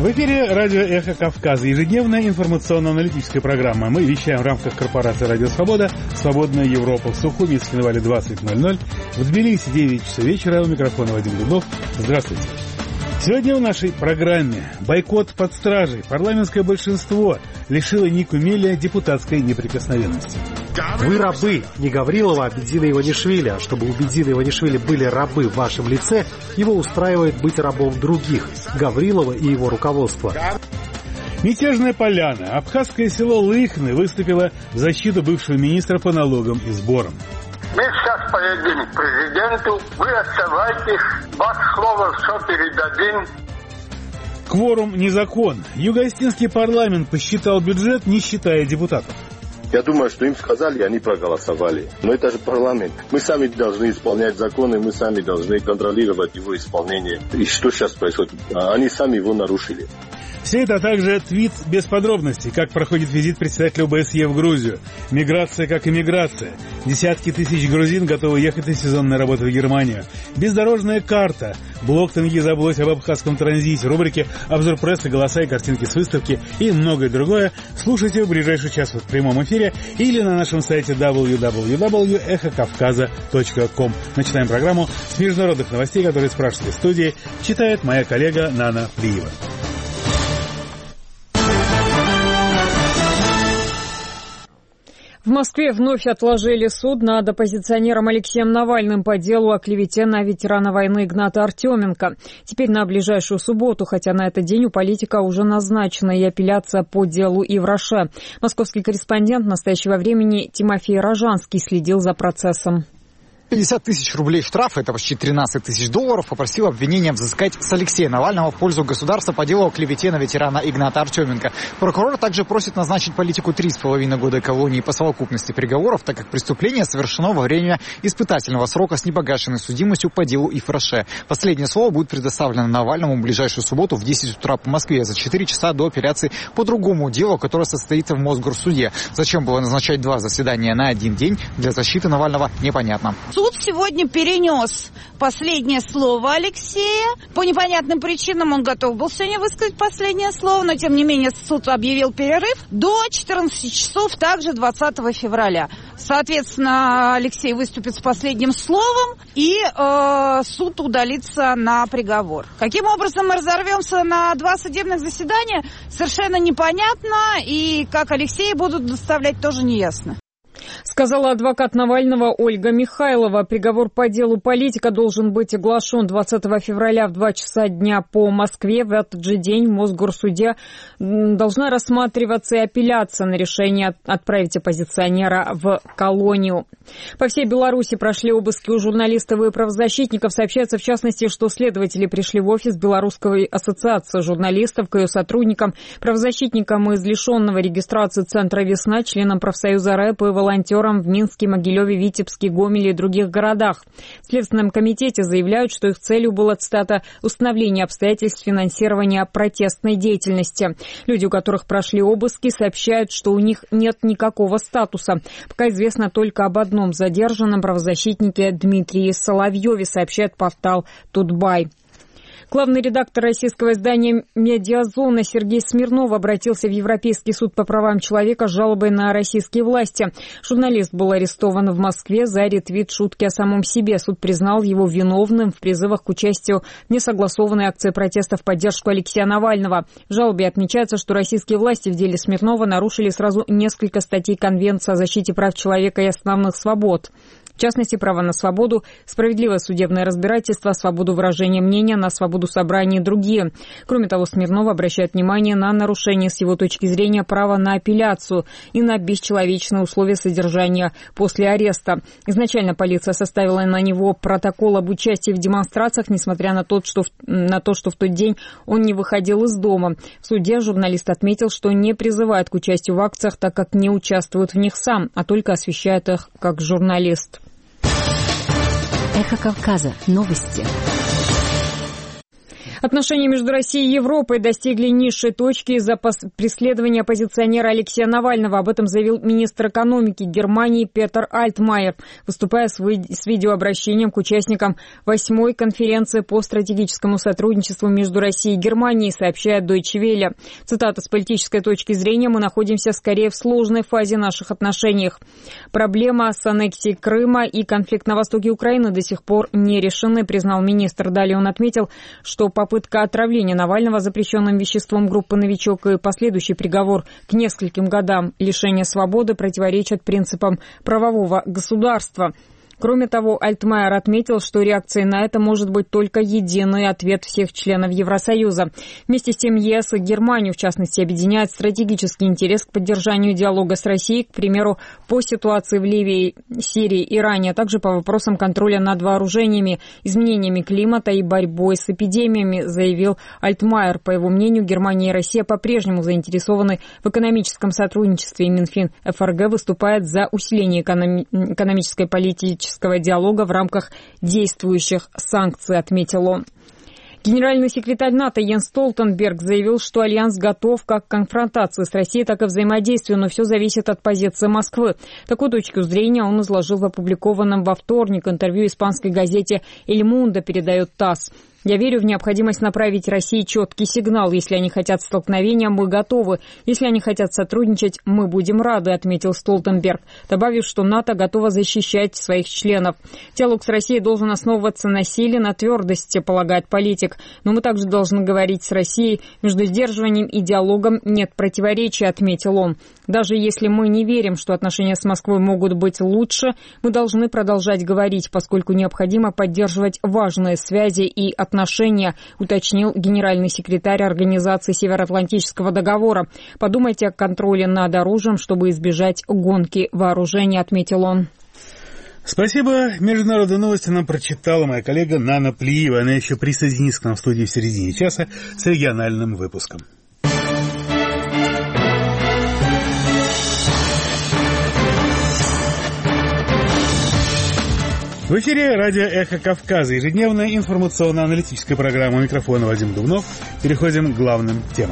В эфире радио «Эхо Кавказа», ежедневная информационно-аналитическая программа. Мы вещаем в рамках корпорации «Радио Свобода», «Свободная Европа», в Сухуми, в Скинвале 20:00, в Тбилиси 9 часов вечера. У микрофона Вадим Дубнов. Здравствуйте. Сегодня в нашей программе бойкот под стражей. Парламентское большинство лишило Нику Мелия депутатской неприкосновенности. Вы рабы. Не Гаврилова, а Бедзина Иванишвили. А чтобы у Бедзина Иванишвили были рабы в вашем лице, его устраивает быть рабом других. Гаврилова и его руководства. Мятежная поляна. Абхазское село Лыхны выступило в защиту бывшего министра по налогам и сборам. Мы сейчас поедем к президенту, вы оставайтесь, ваше слово все передадим. Кворум не закон. Юго-Остинский парламент посчитал бюджет, не считая депутатов. Я думаю, что им сказали, они проголосовали. Но это же парламент. Мы сами должны исполнять законы, мы сами должны контролировать его исполнение. И что сейчас происходит? Они сами его нарушили. Все это, а также твит без подробностей, как проходит визит председателя ОБСЕ в Грузию. Миграция как иммиграция. Десятки тысяч грузин готовы ехать на сезонную работу в Германию. Бездорожная карта. Блог «Тенги забылось об абхазском транзите». Рубрики «Обзор прессы», «Голоса» и картинки с выставки и многое другое. Слушайте в ближайший час в прямом эфире или на нашем сайте www.эхокавказа.ком. Начинаем программу с международных новостей, которые спрашивали в студии. Читает моя коллега Нана Плиева. В Москве вновь отложили суд над оппозиционером Алексеем Навальным по делу о клевете на ветерана войны Игната Артеменко. Теперь на ближайшую субботу, хотя на этот день у политика уже назначена и апелляция по делу Ивраше. Московский корреспондент настоящего времени Тимофей Рожанский следил за процессом. 50 тысяч рублей штрафа, это почти 13 тысяч долларов, попросил обвинение взыскать с Алексея Навального в пользу государства по делу о клевете на ветерана Игната Артеменко. Прокурор также просит назначить политику 3,5 года колонии по совокупности приговоров, так как преступление совершено во время испытательного срока с непогашенной судимостью по делу Ивраше. Последнее слово будет предоставлено Навальному в ближайшую субботу в 10 утра по Москве за 4 часа до апелляции по другому делу, которое состоится в Мосгорсуде. Зачем было назначать два заседания на один день, для защиты Навального непонятно. Суд сегодня перенес последнее слово Алексея. По непонятным причинам он готов был сегодня высказать последнее слово, но тем не менее суд объявил перерыв до 14 часов, также 20 февраля. Соответственно, Алексей выступит с последним словом, и суд удалится на приговор. Каким образом мы разорвемся на два судебных заседания, совершенно непонятно, и как Алексея будут доставлять, тоже неясно. Сказала адвокат Навального Ольга Михайлова. Приговор по делу политика должен быть оглашен 20 февраля в 2 часа дня по Москве. В этот же день в Мосгорсуде должна рассматриваться и апелляция на решение отправить оппозиционера в колонию. По всей Беларуси прошли обыски у журналистов и правозащитников. Сообщается, в частности, что следователи пришли в офис Белорусской ассоциации журналистов к ее сотрудникам, правозащитникам из лишенного регистрации центра «Весна», членам профсоюза рэп и волонтерам в Минске, Могилеве, Витебске, Гомеле и других городах. В Следственном комитете заявляют, что их целью было, цитата, «установление обстоятельств финансирования протестной деятельности». Люди, у которых прошли обыски, сообщают, что у них нет никакого статуса. Пока известно только об одном задержанном правозащитнике Дмитрии Соловьеве, сообщает портал Тутбай. Главный редактор российского издания «Медиазона» Сергей Смирнов обратился в Европейский суд по правам человека с жалобой на российские власти. Журналист был арестован в Москве за ретвит шутки о самом себе. Суд признал его виновным в призывах к участию в несогласованной акции протеста в поддержку Алексея Навального. В жалобе отмечается, что российские власти в деле Смирнова нарушили сразу несколько статей Конвенции о защите прав человека и основных свобод. В частности, право на свободу, справедливое судебное разбирательство, свободу выражения мнения, на свободу собрания и другие. Кроме того, Смирнов обращает внимание на нарушение с его точки зрения права на апелляцию и на бесчеловечные условия содержания после ареста. Изначально полиция составила на него протокол об участии в демонстрациях, несмотря на то, что в тот день он не выходил из дома. В суде журналист отметил, что не призывает к участию в акциях, так как не участвует в них сам, а только освещает их как журналист. Эхо Кавказа. Новости. Отношения между Россией и Европой достигли низшей точки из-за преследования оппозиционера Алексея Навального. Об этом заявил министр экономики Германии Петер Альтмайер, выступая с видеообращением к участникам 8-й конференции по стратегическому сотрудничеству между Россией и Германией, сообщает Deutsche Welle. Цитата: «С политической точки зрения мы находимся скорее в сложной фазе наших отношений. Проблема с аннексией Крыма и конфликт на востоке Украины до сих пор не решены», признал министр. Далее он отметил, что попытка отравления Навального запрещенным веществом группы «Новичок» и последующий приговор к нескольким годам лишения свободы противоречат принципам правового государства. Кроме того, Альтмайер отметил, что реакцией на это может быть только единый ответ всех членов Евросоюза. Вместе с тем ЕС и Германию, в частности, объединяет стратегический интерес к поддержанию диалога с Россией, к примеру, по ситуации в Ливии, Сирии, Иране, а также по вопросам контроля над вооружениями, изменениями климата и борьбой с эпидемиями, заявил Альтмайер. По его мнению, Германия и Россия по-прежнему заинтересованы в экономическом сотрудничестве, и Минфин ФРГ выступает за усиление экономической политики диалога в рамках действующих санкций, отметил он. Генеральный секретарь НАТО Йенс Столтенберг заявил, что Альянс готов как к конфронтации с Россией, так и взаимодействию, но все зависит от позиции Москвы. Такую точку зрения он изложил в опубликованном во вторник интервью испанской газете «Эль Мундо», передает ТАСС. «Я верю в необходимость направить России четкий сигнал. Если они хотят столкновения, мы готовы. Если они хотят сотрудничать, мы будем рады», отметил Столтенберг, добавив, что НАТО готово защищать своих членов. «Диалог с Россией должен основываться на силе, на твердости», полагает политик. «Но мы также должны говорить с Россией. Между сдерживанием и диалогом нет противоречия», отметил он. «Даже если мы не верим, что отношения с Москвой могут быть лучше, мы должны продолжать говорить, поскольку необходимо поддерживать важные связи и отношения», уточнил генеральный секретарь Организации Североатлантического договора. «Подумайте о контроле над оружием, чтобы избежать гонки вооружений», отметил он. Спасибо. Международные новости нам прочитала моя коллега Нана Плиева. Она еще присоединится к нам в студии в середине часа с региональным выпуском. В эфире радио «Эхо Кавказа», ежедневная информационно-аналитическая программа. У микрофона Вадим Дубнов. Переходим к главным темам.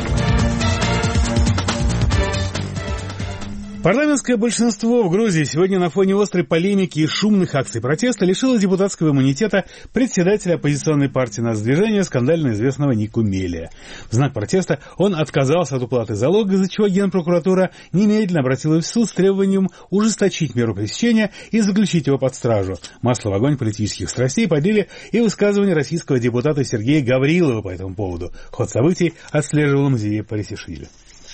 Парламентское большинство в Грузии сегодня на фоне острой полемики и шумных акций протеста лишило депутатского иммунитета председателя оппозиционной партии «Нацдвижение» скандально известного Нику Мелия. В знак протеста он отказался от уплаты залога, из-за чего Генпрокуратура немедленно обратилась в суд с требованием ужесточить меру пресечения и заключить его под стражу. Масло в огонь политических страстей подлили и высказывания российского депутата Сергея Гаврилова по этому поводу. Ход событий отслеживал Мзия Парисишвили.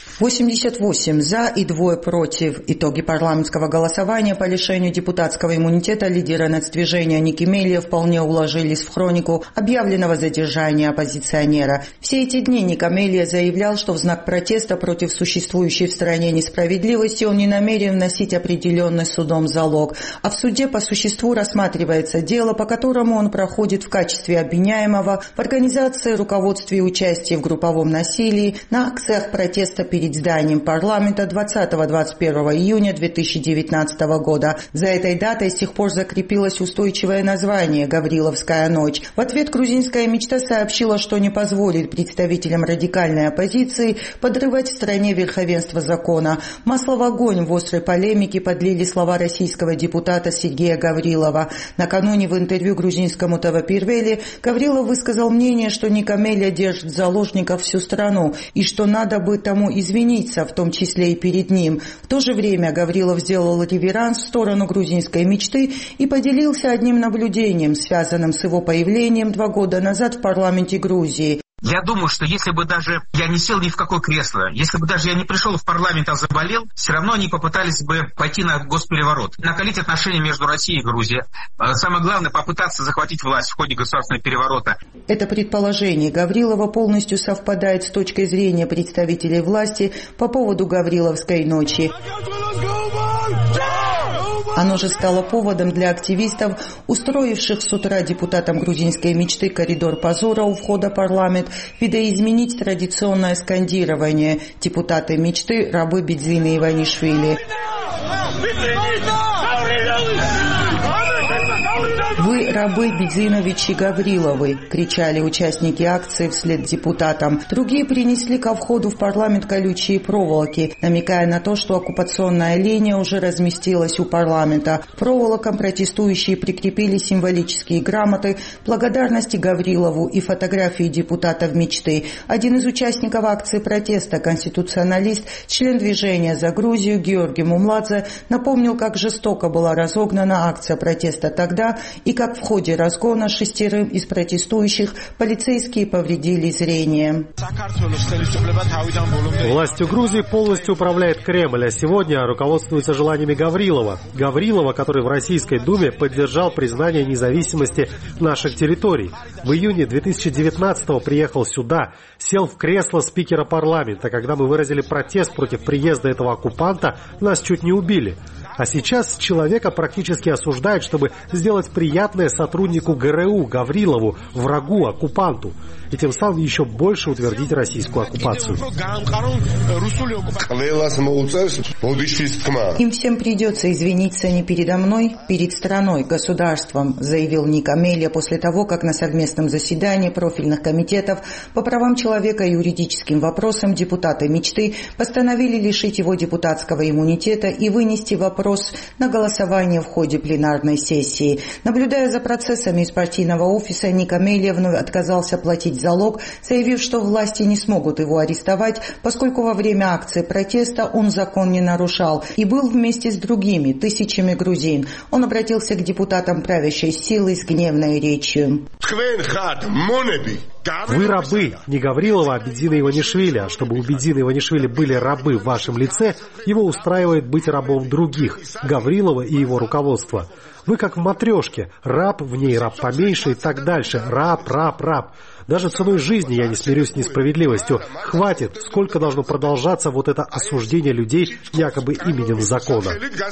88 за и 2 против. Итоги парламентского голосования по лишению депутатского иммунитета лидера Нацдвижения Ники Мелия вполне уложились в хронику объявленного задержания оппозиционера. Все эти дни Ника Мелия заявлял, что в знак протеста против существующей в стране несправедливости он не намерен вносить определенный судом залог, а в суде по существу рассматривается дело, по которому он проходит в качестве обвиняемого в организации, руководстве и участии в групповом насилии на акциях протеста перед зданием парламента 20-21 июня 2019 года. За этой датой с тех пор закрепилось устойчивое название «Гавриловская ночь». В ответ грузинская мечта сообщила, что не позволит представителям радикальной оппозиции подрывать в стране верховенство закона. Масло в огонь в острой полемике подлили слова российского депутата Сергея Гаврилова. Накануне в интервью грузинскому ТВ-Первели Гаврилов высказал мнение, что Ника Мелия держит в заложниках всю страну и что надо бы тому извиниться, в том числе и перед ним. В то же время Гаврилов сделал реверанс в сторону грузинской мечты и поделился одним наблюдением, связанным с его появлением 2 года назад в парламенте Грузии. Я думаю, что если бы даже я не сел ни в какое кресло, если бы даже я не пришел в парламент, а заболел, все равно они попытались бы пойти на госпереворот, накалить отношения между Россией и Грузией. Самое главное, попытаться захватить власть в ходе государственного переворота. Это предположение Гаврилова полностью совпадает с точкой зрения представителей власти по поводу Гавриловской ночи. Оно же стало поводом для активистов, устроивших с утра депутатам грузинской мечты коридор позора у входа в парламент, видоизменить традиционное скандирование «Депутаты мечты, рабы Бедзины Иванишвили». «Вы рабы Бедзинович и Гавриловы», — кричали участники акции вслед депутатам. Другие принесли ко входу в парламент колючие проволоки, намекая на то, что оккупационная линия уже разместилась у парламента. К проволокам протестующие прикрепили символические грамоты благодарности Гаврилову и фотографии депутатов мечты. Один из участников акции протеста, конституционалист, член движения «За Грузию» Георгий Мумладзе, напомнил, как жестоко была разогнана акция протеста тогда и как в ходе разгона 6 из протестующих полицейские повредили зрение. Властью Грузии полностью управляет Кремль, а сегодня руководствуется желаниями Гаврилова. Гаврилова, который в Российской Думе поддержал признание независимости наших территорий. В июне 2019-го приехал сюда, сел в кресло спикера парламента. Когда мы выразили протест против приезда этого оккупанта, нас чуть не убили. А сейчас человека практически осуждают, чтобы сделать приятное сотруднику ГРУ Гаврилову, врагу, оккупанту, и тем самым еще больше утвердить российскую оккупацию. Им всем придется извиниться не передо мной, перед страной, государством, заявил Ник Амелия после того, как на совместном заседании профильных комитетов по правам человека и юридическим вопросам депутаты мечты постановили лишить его депутатского иммунитета и вынести вопрос на голосование в ходе пленарной сессии. Наблюдая за процессами из партийного офиса, Ник Амелия вновь отказался платить залог, заявив, что власти не смогут его арестовать, поскольку во время акции протеста он закон не нарушал и был вместе с другими тысячами грузин. Он обратился к депутатам правящей силы с гневной речью. Вы рабы, не Гаврилова, а Бедзина Иванишвили, а чтобы у Бедзина Иванишвили были рабы в вашем лице, его устраивает быть рабом других, Гаврилова и его руководства. Вы как в матрешке, раб, в ней раб поменьше и так дальше, раб, раб, раб. Даже ценой жизни я не смирюсь с несправедливостью. Хватит, сколько должно продолжаться вот это осуждение людей якобы именем закона.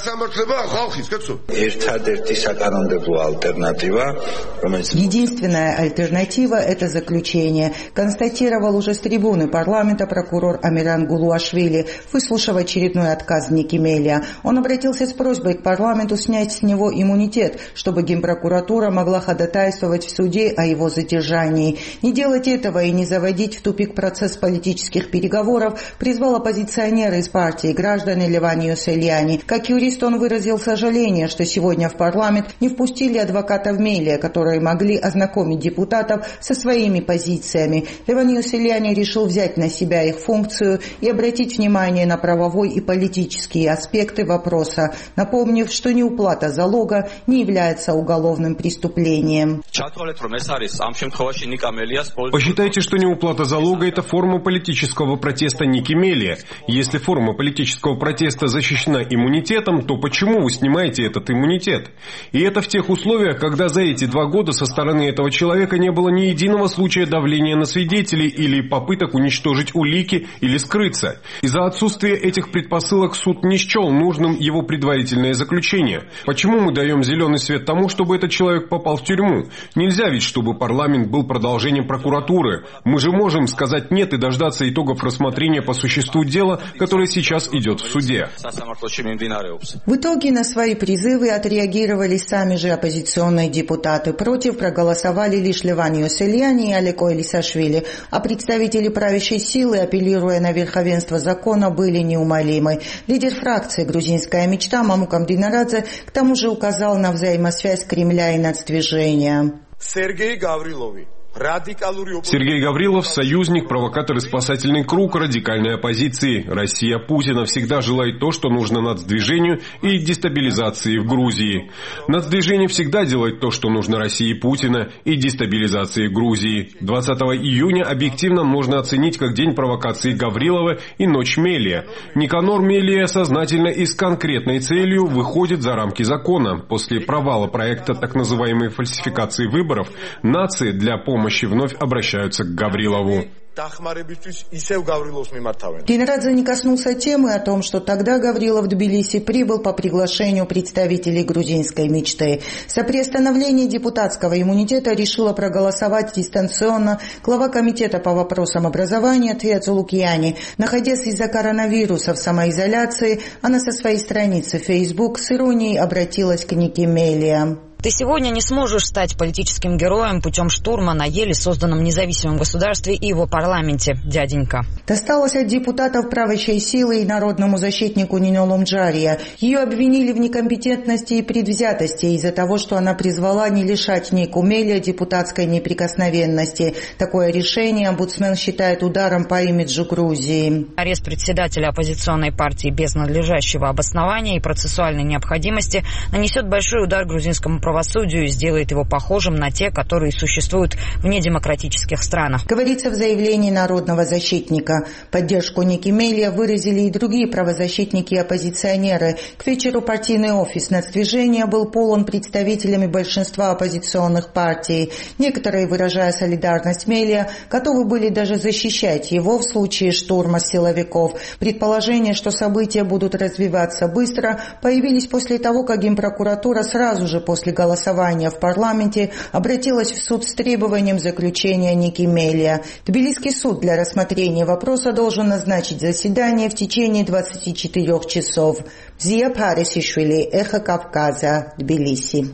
Единственная альтернатива – это заключение, констатировал уже с трибуны парламента прокурор Амиран Гулуашвили, выслушав очередной отказ Ники Мелия. Он обратился с просьбой к парламенту снять с него иммунитет, чтобы Генпрокуратура могла ходатайствовать в суде о его задержании. Не делать этого и не заводить в тупик процесс политических переговоров призвал оппозиционера из партии граждане Леванио Селиани. Как юрист он выразил сожаление, что сегодня в парламент не впустили адвокатов Мелия, которые могли ознакомить депутатов со своими позициями. Леванио Селиани решил взять на себя их функцию и обратить внимание на правовой и политические аспекты вопроса, напомнив, что неуплата залога не является уголовным преступлением. Посчитайте, что неуплата залога – это форма политического протеста Ники Мелия. Если форма политического протеста защищена иммунитетом, то почему вы снимаете этот иммунитет? И это в тех условиях, когда за эти 2 года со стороны этого человека не было ни единого случая давления на свидетелей или попыток уничтожить улики или скрыться. Из-за отсутствия этих предпосылок суд не счел нужным его предварительное заключение. Почему мы даем зеленый свет тому, чтобы этот человек попал в тюрьму? Нельзя ведь, чтобы парламент был продолжением прокуратуры. Мы же можем сказать «нет» и дождаться итогов рассмотрения по существу дела, которое сейчас идет в суде. В итоге на свои призывы отреагировали сами же оппозиционные депутаты. Против проголосовали лишь Леванио Селиани и Алеко Элисашвили, а представители правящей силы, апеллируя на верховенство закона, были неумолимы. Лидер фракции «Грузинская мечта» Мамукам Динарадзе к тому же указал на взаимосвязь Кремля и нацдвижения. Сергей Гаврилов – союзник, провокатор и спасательный круг радикальной оппозиции. Россия Путина всегда желает то, что нужно нацдвижению и дестабилизации в Грузии. Нацдвижение всегда делает то, что нужно России Путина и дестабилизации Грузии. 20 июня объективно можно оценить как день провокации Гаврилова и ночь Мелия. Никанор Мелия сознательно и с конкретной целью выходит за рамки закона. После провала проекта так называемой фальсификации выборов, нации для помощи вновь обращаются к Гаврилову. Динарадзе не коснулся темы о том, что тогда Гаврилов в Тбилиси прибыл по приглашению представителей грузинской мечты. За приостановление депутатского иммунитета решила проголосовать дистанционно глава комитета по вопросам образования Твиаца Лукьяни. Находясь из-за коронавируса в самоизоляции, она со своей страницы Facebook с иронией обратилась к Нике Мелия. Ты сегодня не сможешь стать политическим героем путем штурма на еле созданном независимом государстве и его парламенте, дяденька. Досталось от депутатов правящей силы и народному защитнику Нино Ломджария. Ее обвинили в некомпетентности и предвзятости из-за того, что она призвала не лишать Нику Мелия депутатской неприкосновенности. Такое решение омбудсмен считает ударом по имиджу Грузии. Арест председателя оппозиционной партии без надлежащего обоснования и процессуальной необходимости нанесет большой удар грузинскому правосудию и сделает его похожим на те, которые существуют в недемократических странах. Говорится в заявлении народного защитника. Поддержку Ники Мелия выразили и другие правозащитники и оппозиционеры. К вечеру партийный офис нацдвижения был полон представителями большинства оппозиционных партий. Некоторые, выражая солидарность Мелия, готовы были даже защищать его в случае штурма силовиков. Предположение, что события будут развиваться быстро, появились после того, как Генпрокуратура сразу же после голосования в парламенте обратилась в суд с требованием заключения Ники Мелия. Тбилисский суд для рассмотрения вопроса должен назначить заседание в течение 24 часов. Зия Парисишвили, Эхо Кавказа, Тбилиси.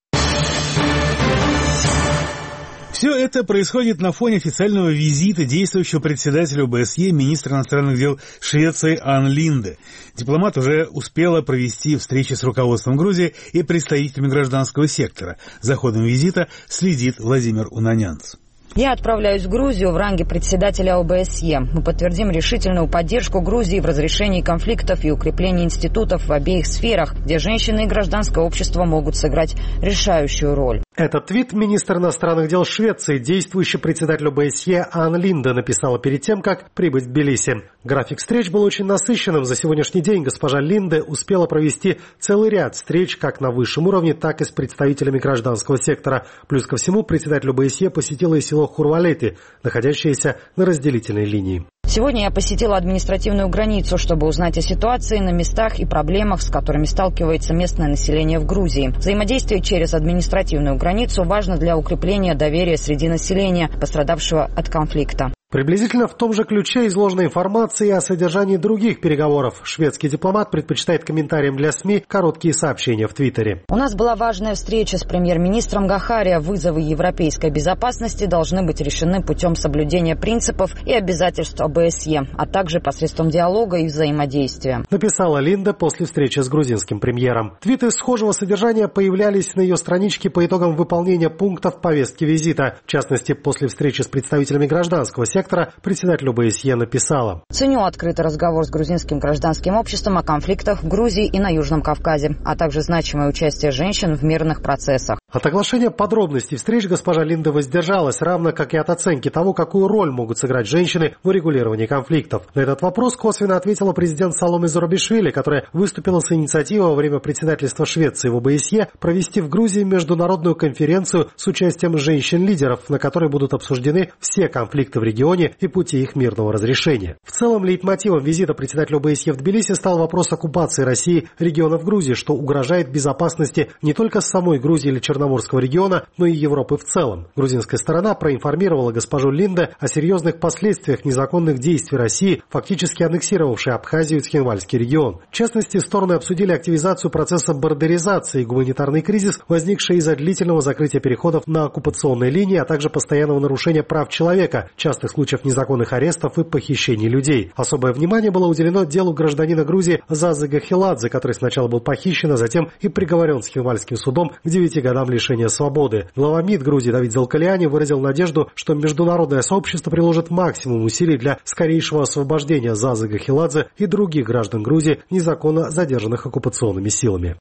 Все это происходит на фоне официального визита действующего председателя ОБСЕ, министра иностранных дел Швеции Анн Линде. Дипломат уже успела провести встречи с руководством Грузии и представителями гражданского сектора. За ходом визита следит Владимир Унанянц. Я отправляюсь в Грузию в ранге председателя ОБСЕ. Мы подтвердим решительную поддержку Грузии в разрешении конфликтов и укреплении институтов в обеих сферах, где женщины и гражданское общество могут сыграть решающую роль. Этот твит министр иностранных дел Швеции, действующий председатель ОБСЕ Анн Линде, написала перед тем, как прибыть в Тбилиси. График встреч был очень насыщенным. За сегодняшний день госпожа Линде успела провести целый ряд встреч как на высшем уровне, так и с представителями гражданского сектора. Плюс ко всему председатель ОБСЕ посетила и село Хурвалети, находящееся на разделительной линии. Сегодня я посетила административную границу, чтобы узнать о ситуации на местах и проблемах, с которыми сталкивается местное население в Грузии. Взаимодействие через административную границу важно для укрепления доверия среди населения, пострадавшего от конфликта. Приблизительно в том же ключе изложена информация о содержании других переговоров. Шведский дипломат предпочитает комментариям для СМИ короткие сообщения в Твиттере. У нас была важная встреча с премьер-министром Гахария. Вызовы европейской безопасности должны быть решены путем соблюдения принципов и обязательств ОБСЕ, а также посредством диалога и взаимодействия. Написала Линда после встречи с грузинским премьером. Твиты схожего содержания появлялись на ее страничке по итогам выполнения пунктов повестки визита. В частности, после встречи с представителями гражданского сектора председатель ОБСЕ написала: «Ценю открытый разговор с грузинским гражданским обществом о конфликтах в Грузии и на Южном Кавказе, а также значимое участие женщин в мирных процессах». От оглашения подробностей встреч госпожа Линда воздержалась, равно как и от оценки того, какую роль могут сыграть женщины в урегулировании конфликтов. На этот вопрос косвенно ответила президент Саломе Зурабишвили, которая выступила с инициативой во время председательства Швеции в ОБСЕ провести в Грузии международную конференцию с участием женщин-лидеров, на которой будут обсуждены все конфликты в регионе и пути их мирного разрешения. В целом, лейтмотивом визита председателя ОБСЕ в Тбилиси стал вопрос оккупации России регионов Грузии, что угрожает безопасности не только самой Грузии или Черноморского региона, но и Европы в целом. Грузинская сторона проинформировала госпожу Линде о серьезных последствиях незаконных действий России, фактически аннексировавшей Абхазию и Цхинвальский регион. В частности, стороны обсудили активизацию процесса бордеризации и гуманитарный кризис, возникший из-за длительного закрытия переходов на оккупационные линии, а также постоянного нарушения прав человека, частых случаев незаконных арестов и похищений людей. Особое внимание было уделено делу гражданина Грузии Зазы Гахеладзе, который сначала был похищен, а затем и приговорен Цхинвальским судом к 9 годам лишения свободы. Глава МИД Грузии Давид Залкалиани выразил надежду, что международное сообщество приложит максимум усилий для скорейшего освобождения Зазы Гахеладзе и других граждан Грузии, незаконно задержанных оккупационными силами.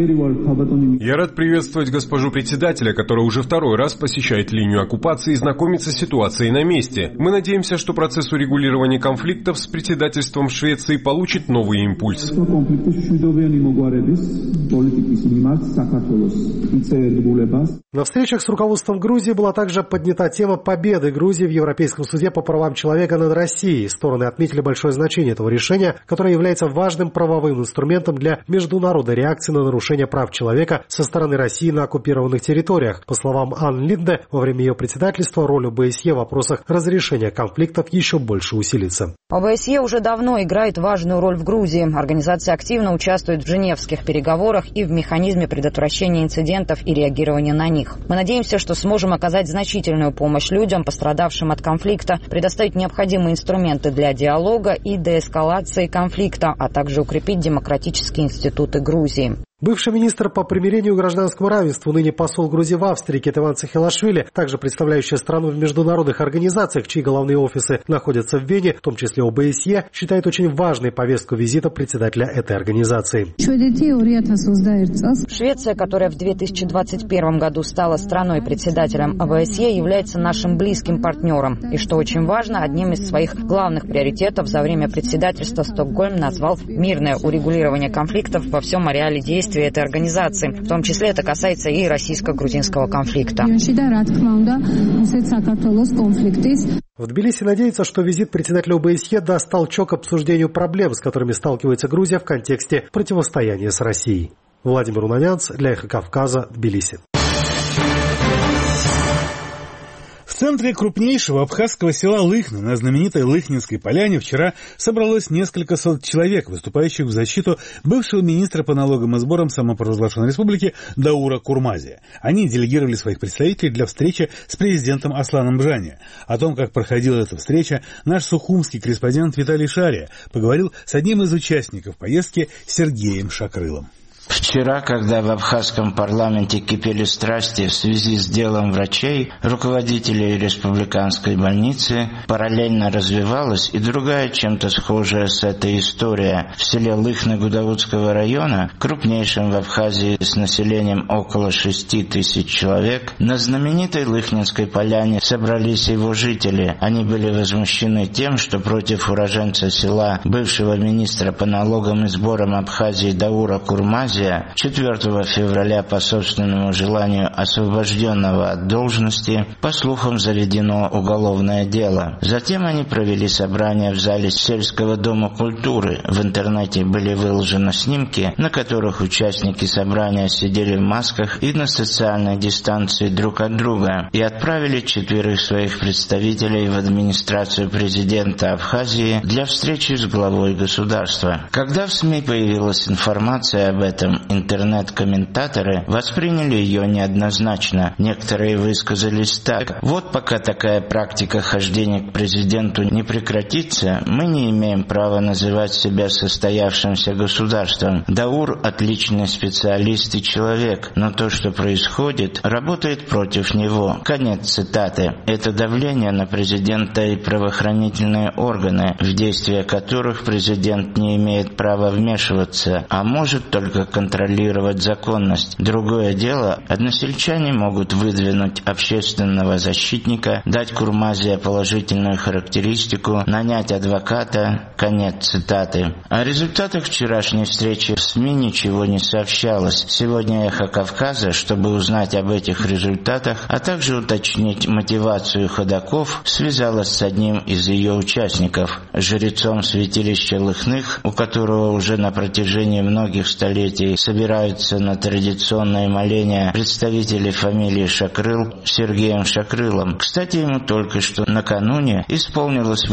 Я рад приветствовать госпожу председателя, которая уже второй раз посещает линию оккупации и знакомится с ситуацией на месте. Мы надеемся, что процесс урегулирования конфликтов с председательством Швеции получит новый импульс. На встречах с руководством Грузии была также поднята тема победы Грузии в Европейском суде по правам человека над Россией. Стороны отметили большое значение этого решения, которое является важным правовым инструментом для международной реакции на нарушение прав человека со стороны России на оккупированных территориях. По словам Анн Линде, во время ее председательства роль ОБСЕ в вопросах разрешения конфликтов еще больше усилится. ОБСЕ уже давно играет важную роль в Грузии. Организация активно участвует в женевских переговорах и в механизме предотвращения инцидентов и реагирования на них. Мы надеемся, что сможем оказать значительную помощь людям, пострадавшим от конфликта, предоставить необходимые инструменты для диалога и деэскалации конфликта, а также укрепить демократические институты Грузии. Бывший министр по примирению и гражданскому равенству, ныне посол Грузии в Австрии Кетеван Цахилашвили, также представляющий страну в международных организациях, чьи головные офисы находятся в Вене, в том числе ОБСЕ, считает очень важной повестку визита председателя этой организации. Швеция, которая в 2021 году стала страной-председателем ОБСЕ, является нашим близким партнером. И, что очень важно, одним из своих главных приоритетов за время председательства Стокгольм назвал мирное урегулирование конфликтов во всем ареале действий этой организации. В том числе это касается и российско-грузинского конфликта. В Тбилиси надеется, что визит председателя ОБСЕ даст толчок обсуждению проблем, с которыми сталкивается Грузия в контексте противостояния с Россией. Владимир Унанянц для «Эхо Кавказа», Тбилиси. В центре крупнейшего абхазского села Лыхны на знаменитой Лыхнинской поляне вчера собралось несколько сот человек, выступающих в защиту бывшего министра по налогам и сборам самопровозглашенной республики Даура Курмазия. Они делегировали своих представителей для встречи с президентом Асланом Бжани. О том, как проходила эта встреча, наш сухумский корреспондент Виталий Шария поговорил с одним из участников поездки Сергеем Шакрылом. Вчера, когда в абхазском парламенте кипели страсти в связи с делом врачей, руководителей республиканской больницы, параллельно развивалась и другая, чем-то схожая с этой история. В селе Лыхны Гудаутского района, крупнейшем в Абхазии с населением около 6 тысяч человек, на знаменитой Лыхнинской поляне собрались его жители. Они были возмущены тем, что против уроженца села, бывшего министра по налогам и сборам Абхазии Даура Курмазия, 4 февраля по собственному желанию освобожденного от должности, по слухам, заведено уголовное дело. Затем они провели собрание в зале сельского дома культуры. В интернете были выложены снимки, на которых участники собрания сидели в масках и на социальной дистанции друг от друга, и отправили 4 своих представителей в администрацию президента Абхазии для встречи с главой государства. Когда в СМИ появилась информация об этом, интернет-комментаторы восприняли ее неоднозначно. Некоторые высказались так: вот пока такая практика хождения к президенту не прекратится, мы не имеем права называть себя состоявшимся государством. Даур – отличный специалист и человек, но то, что происходит, работает против него. Конец цитаты. Это давление на президента и правоохранительные органы, в действия которых президент не имеет права вмешиваться, а может только контролировать законность. Другое дело, односельчане могут выдвинуть общественного защитника, дать Курмазия положительную характеристику, нанять адвоката. Конец цитаты. О результатах вчерашней встречи в СМИ ничего не сообщалось. Сегодня «Эхо Кавказа», чтобы узнать об этих результатах, а также уточнить мотивацию ходоков, связалась с одним из ее участников, жрецом святилища Лыхных, у которого уже на протяжении многих столетий собираются на традиционное моление представители фамилии Шакрыл, Сергеем Шакрылом. Кстати, ему только что накануне исполнилось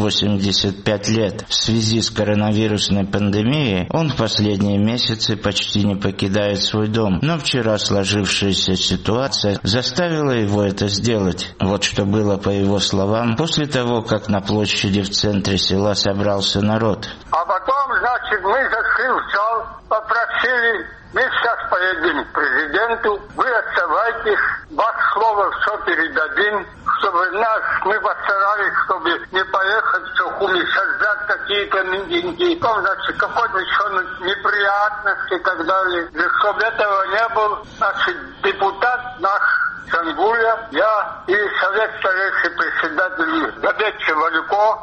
85 лет. В связи с коронавирусной пандемией он в последние месяцы почти не покидает свой дом, но вчера сложившаяся ситуация заставила его это сделать. Вот что было, по его словам, после того, как на площади в центре села собрался народ. А потом, значит, мы зашли в зал, попросили: мы сейчас поедем к президенту, вы оставайтесь, ваше слово все передадим, чтобы мы постарались, чтобы не поехать в Сухуми, создать какие-то митинги, там, значит, какой-то еще неприятности и так далее. И чтобы этого не было, значит, депутат наш Сангуля, я и совет старейший председатель Габетче Валюко,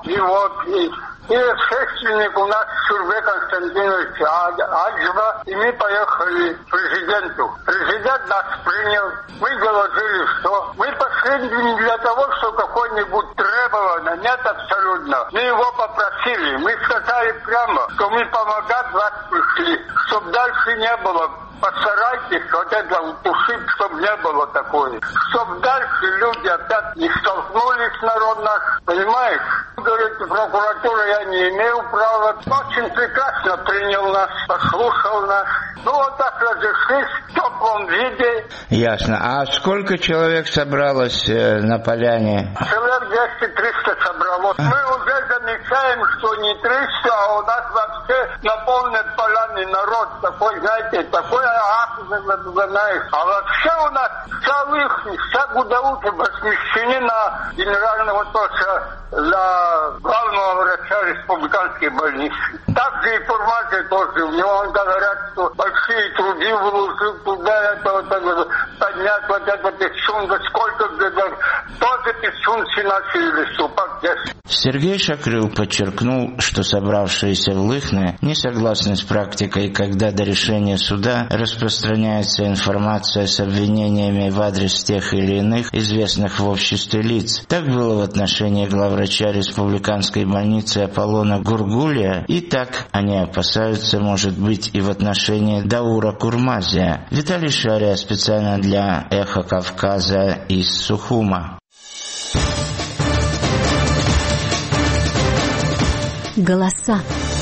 и общественник у нас Шурбе Константинович Аджба, и мы поехали к президенту. Президент нас принял, мы доложили, что мы пошли не для того, что какой-нибудь требовал сделано? Нет, абсолютно. Мы его попросили. Мы сказали прямо, что мы помогать вас пришли, чтобы дальше не было. Постарайтесь вот это утушить, чтобы не было такое. Чтобы дальше люди опять не столкнулись народ наш. Понимаешь? Говорит, прокуратура, я не имею права. Очень прекрасно принял нас, послушал нас. Ну вот так разошлись в теплом виде. Ясно. А сколько человек собралось на поляне? Человек 200-300 собралось. Мы уже замечаем, что не 300, а у нас вообще на полной поляне народ такой, знаете, такой знаешь. А вообще у нас вся Гудаута смещены на генерального тоша для главного врача республиканской больницы. Также информация тоже. У него говорят, что большие труды вложил туда, это вот поднять вот это песчунка, сколько годов. Тоже песчунки начали выступать здесь. Сергей Шакрил подчеркнул, что собравшиеся в Лыхне не согласны с практикой, когда до решения суда распространяется информация с обвинениями в адрес тех или иных известных в обществе лиц. Так было в отношении главврача республиканской больницы Аполлона Гургулия, и так они опасаются, может быть, и в отношении Даура Курмазия. Виталий Шария специально для «Эхо Кавказа» из Сухума. Голоса.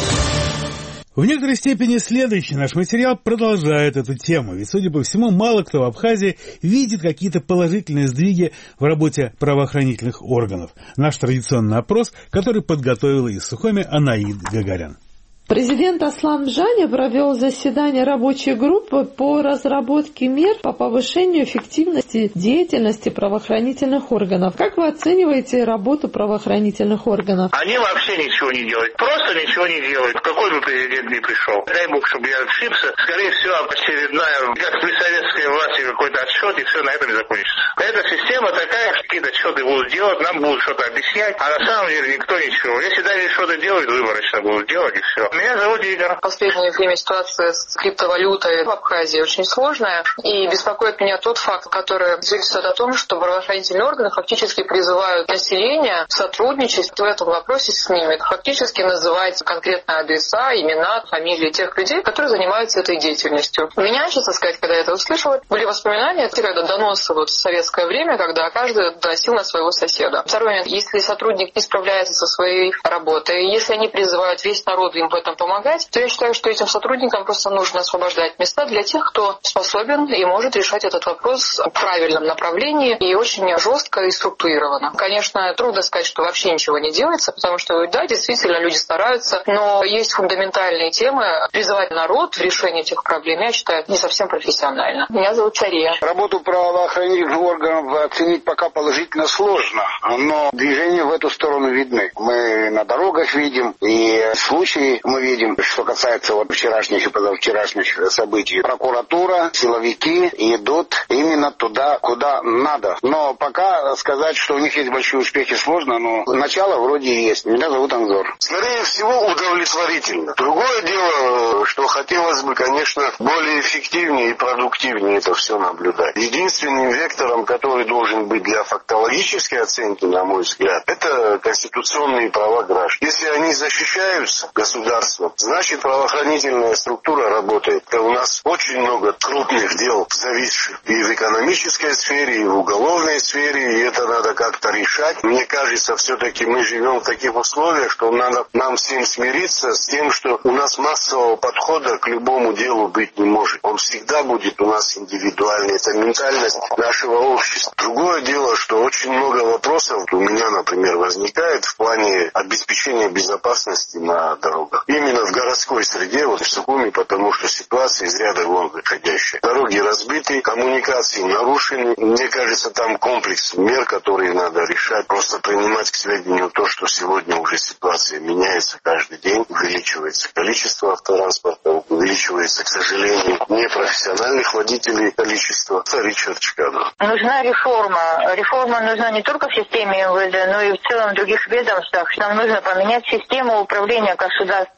В некоторой степени следующий наш материал продолжает эту тему, ведь, судя по всему, мало кто в Абхазии видит какие-то положительные сдвиги в работе правоохранительных органов. Наш традиционный опрос, который подготовила из Сухуми Анаид Гагарян. Президент Аслан Бжаня провел заседание рабочей группы по разработке мер по повышению эффективности деятельности правоохранительных органов. Как вы оцениваете работу правоохранительных органов? Они вообще ничего не делают. Просто ничего не делают. Какой бы президент ни пришел. Дай бог, чтобы я ошибся. Скорее всего, очередная, как при советской власти, какой-то отсчет, и все на этом и закончится. Эта система такая, что какие-то отчеты будут делать, нам будут что-то объяснять, а на самом деле никто ничего. Если даже что-то делают, выборочно будут делать, и все. Меня зовут Игорь. В последнее время ситуация с криптовалютой в Абхазии очень сложная. И беспокоит меня тот факт, который свидетельствует о том, что правоохранительные органы фактически призывают население сотрудничать в этом вопросе с ними. Фактически называть конкретные адреса, имена, фамилии тех людей, которые занимаются этой деятельностью. У меня, честно сказать, когда я это услышала, были воспоминания, когда доносы в советское время, когда каждый доносил на своего соседа. Второй момент. Если сотрудник не справляется со своей работой, если они призывают весь народ им в этом помогать, то я считаю, что этим сотрудникам просто нужно освобождать места для тех, кто способен и может решать этот вопрос в правильном направлении и очень жестко и структурированно. Конечно, трудно сказать, что вообще ничего не делается, потому что, да, действительно, люди стараются, но есть фундаментальные темы. Призывать народ в решении этих проблем, я считаю, не совсем профессионально. Меня зовут Чария. Работу правоохранительных органов оценить пока положительно сложно, но движения в эту сторону видны. Мы на дорогах видим, и случаи мы видим, что касается вот вчерашних и позавчерашних событий. Прокуратура, силовики идут именно туда, куда надо. Но пока сказать, что у них есть большие успехи, сложно, но начало вроде есть. Меня зовут Анзор. Скорее всего, удовлетворительно. Другое дело, что хотелось бы, конечно, более эффективнее и продуктивнее это все наблюдать. Единственным вектором, который должен быть для фактологической оценки, на мой взгляд, это конституционные права граждан. Если они защищаются государством, значит правоохранительная структура работает. У нас очень много крупных дел, зависших и в экономической сфере, и в уголовной сфере, и это надо как-то решать. Мне кажется, все-таки мы живем в таких условиях, что надо нам всем смириться с тем, что у нас массового подхода к любому делу быть не может. Он всегда будет у нас индивидуальный. Это ментальность нашего общества. Другое дело, что очень много вопросов у меня, например, возникает в плане обеспечения безопасности на дорогах. Именно в городской среде, вот в Сухуми, потому что ситуация из ряда вон выходящая. Дороги разбиты, коммуникации нарушены. Мне кажется, там комплекс мер, которые надо решать. Просто принимать к сведению то, что сегодня уже ситуация меняется каждый день. Увеличивается количество автотранспорта, увеличивается, к сожалению, непрофессиональных водителей количество. Это Ричард Чикадо. Нужна реформа. Реформа нужна не только в системе МВД, но и в целом в других ведомствах. Нам нужно поменять систему управления государством.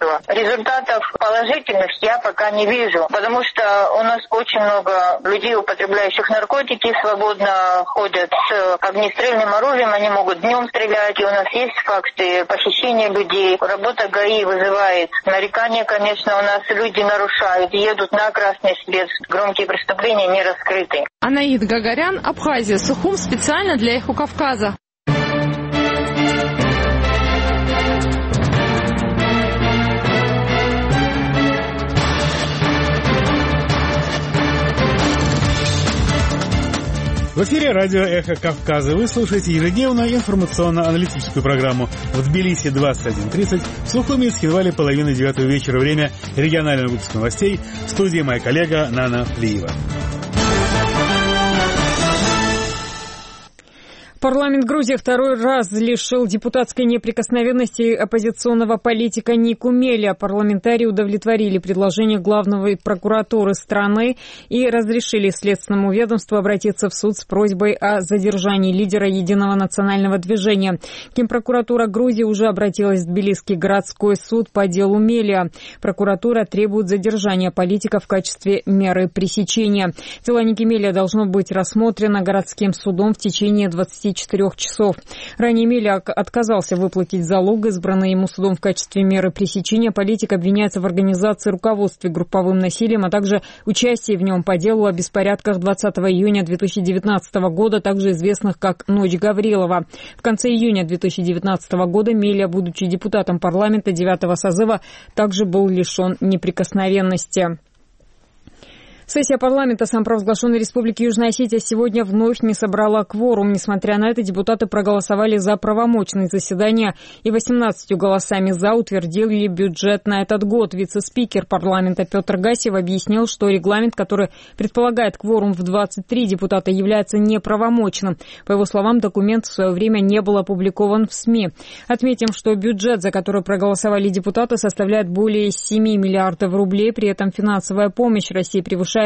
государства. Результатов положительных я пока не вижу, потому что у нас очень много людей, употребляющих наркотики, свободно ходят с огнестрельным оружием, они могут днем стрелять, и у нас есть факты похищения людей. Работа ГАИ вызывает нарекания, конечно, у нас люди нарушают, едут на красный свет, громкие преступления не раскрыты. Анаид Гагарян, Абхазия, Сухум, специально для «Эхо Кавказа». В эфире радио «Эхо Кавказа». Вы слушаете ежедневную информационно-аналитическую программу в Тбилиси 21:30, в Сухуми и Цхинвале 8:30 вечера. Время регионального выпуска новостей. В студии моя коллега Нана Плиева. Парламент Грузии второй раз лишил депутатской неприкосновенности оппозиционного политика Нику Мелия. Парламентарии удовлетворили предложение главной прокуратуры страны и разрешили Следственному ведомству обратиться в суд с просьбой о задержании лидера Единого национального движения. Генпрокуратура Грузии уже обратилась в Тбилисский городской суд по делу Мелия. Прокуратура требует задержания политика в качестве меры пресечения. Дело Ники Мелия должно быть рассмотрено городским судом в течение 24 часов. Ранее Мелия отказался выплатить залог, избранный ему судом в качестве меры пресечения. Политик обвиняется в организации руководстве групповым насилием, а также участии в нем по делу о беспорядках 20 июня 2019 года, также известных как «Ночь Гаврилова». В конце июня 2019 года Мелия, будучи депутатом парламента 9-го созыва, также был лишен неприкосновенности. Сессия парламента самопровозглашенной Республики Южная Осетия сегодня вновь не собрала кворум. Несмотря на это, депутаты проголосовали за правомочные заседания и 18 голосами «за» утвердили бюджет на этот год. Вице-спикер парламента Петр Гасев объяснил, что регламент, который предполагает кворум в 23 депутата, является неправомочным. По его словам, документ в свое время не был опубликован в СМИ. Отметим, что бюджет, за который проголосовали депутаты, составляет более 7 миллиардов рублей. При этом финансовая помощь России превышает